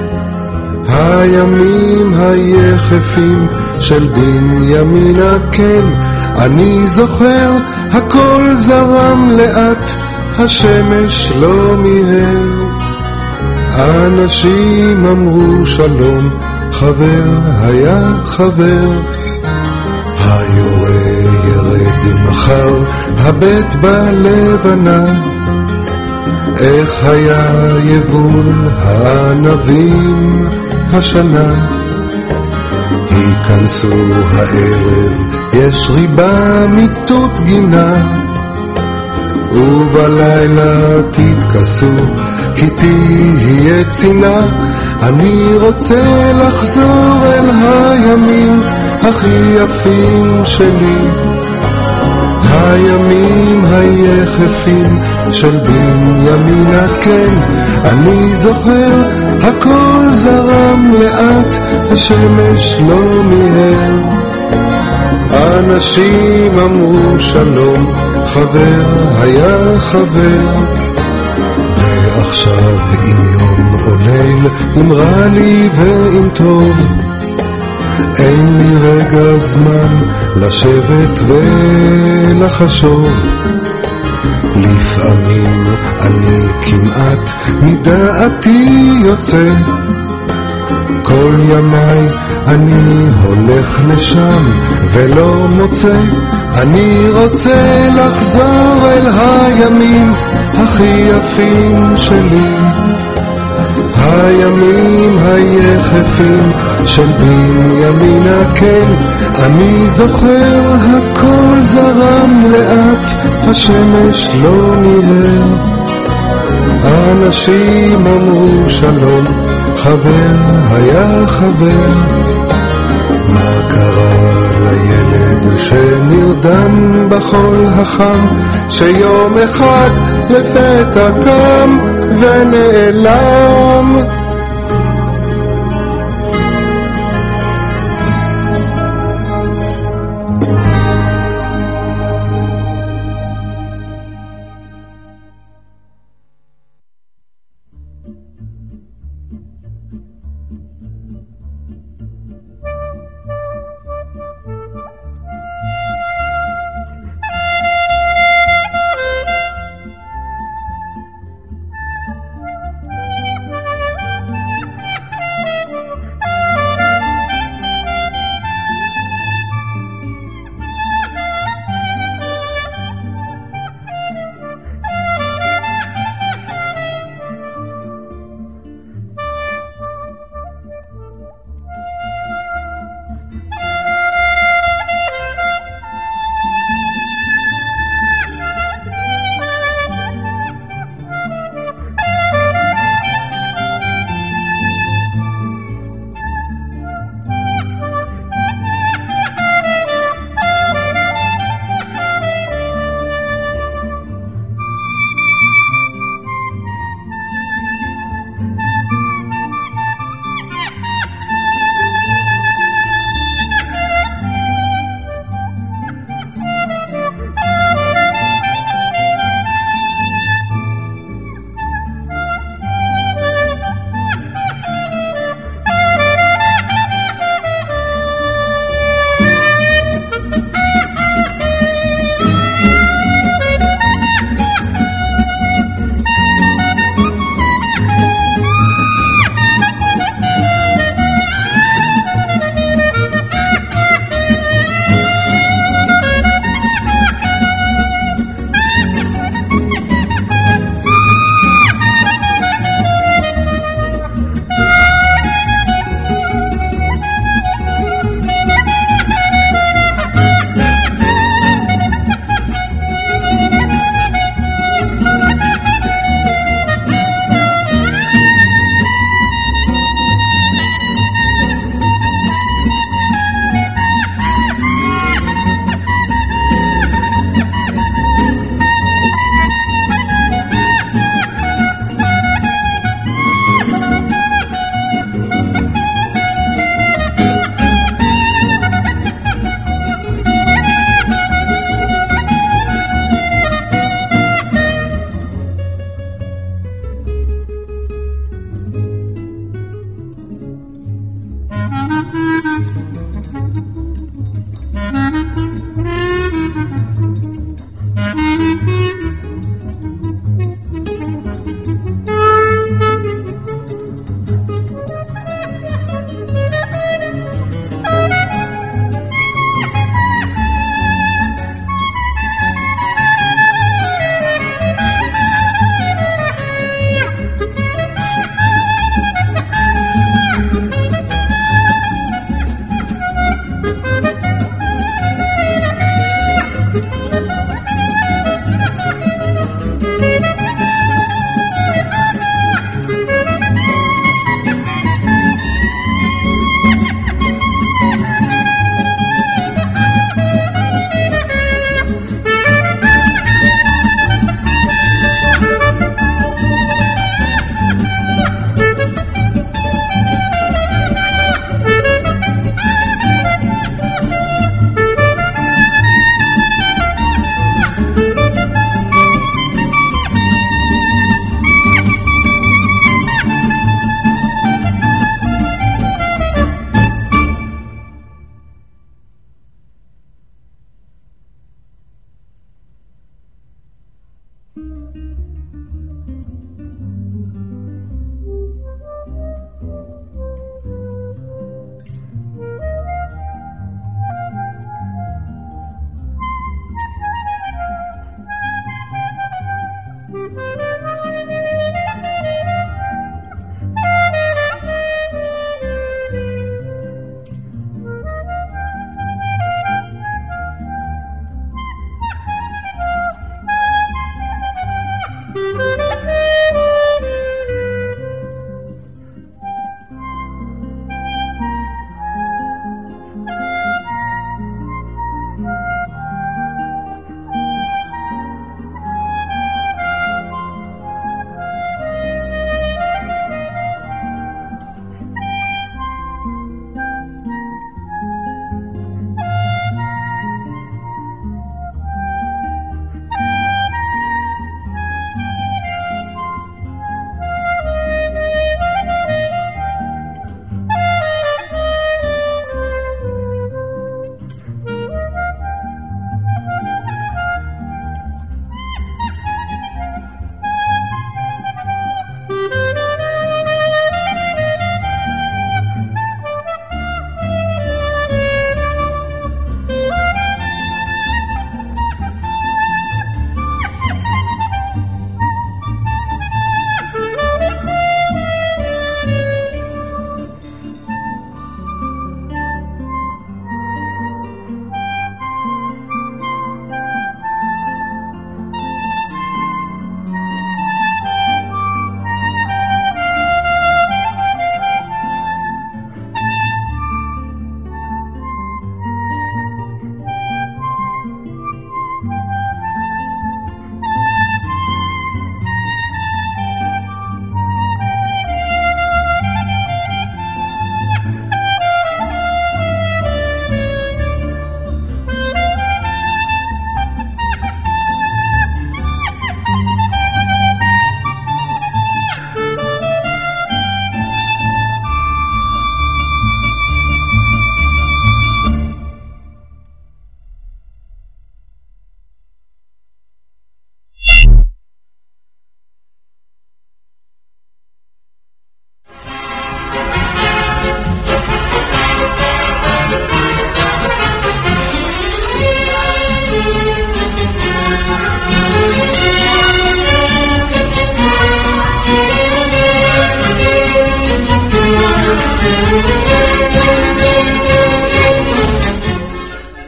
הימים היחפים של בנימין הקל. אני זוכר הכל זרם לאט, השמש לא מיהר, אנשים אמרו שלום, חבר היה חבר. היורה ירד מחר, הבט בלבנה, איך היה יבול הענבים השנה. היכנסו הערב, יש ריבה מיטות גינה, ובלילה תתכסו, כי תהיה צינה. אני רוצה לחזור אל הימים הכי יפים שלי, הימים היחפים של בנימינה, כן, אני זוכר, הכל זרם לאט, השמש לא מיהר. אנשים אמרו שלום, חבר היה חבר, ועכשיו אם יום או ליל, אם רע לי ואם טוב, אין לי רגע זמן לשבת ולחשוב. לפעמים אני כמעט מדעתי יוצא, כל ימיי אני הולך לשם ולא מוצא. אני רוצה לחזור אל הימים הכי יפים שלי, הימים היחפים של בנימינה, כן, אני זוכר, הכל זרם לאט, השמש לא מיהר. אנשים אמרו שלום, חבר היה חבר. מה קרה לילד שנרדם בחול החם, שיום אחד לפתע קם ונעלם?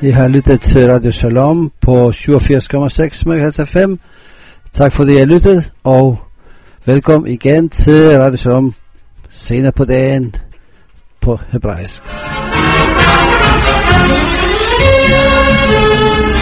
I har lyttet til Radio Shalom på 87,6 MHz FM. Tak fordi I har lyttet, og velkommen igen til Radio Shalom senere på dagen på hebraisk.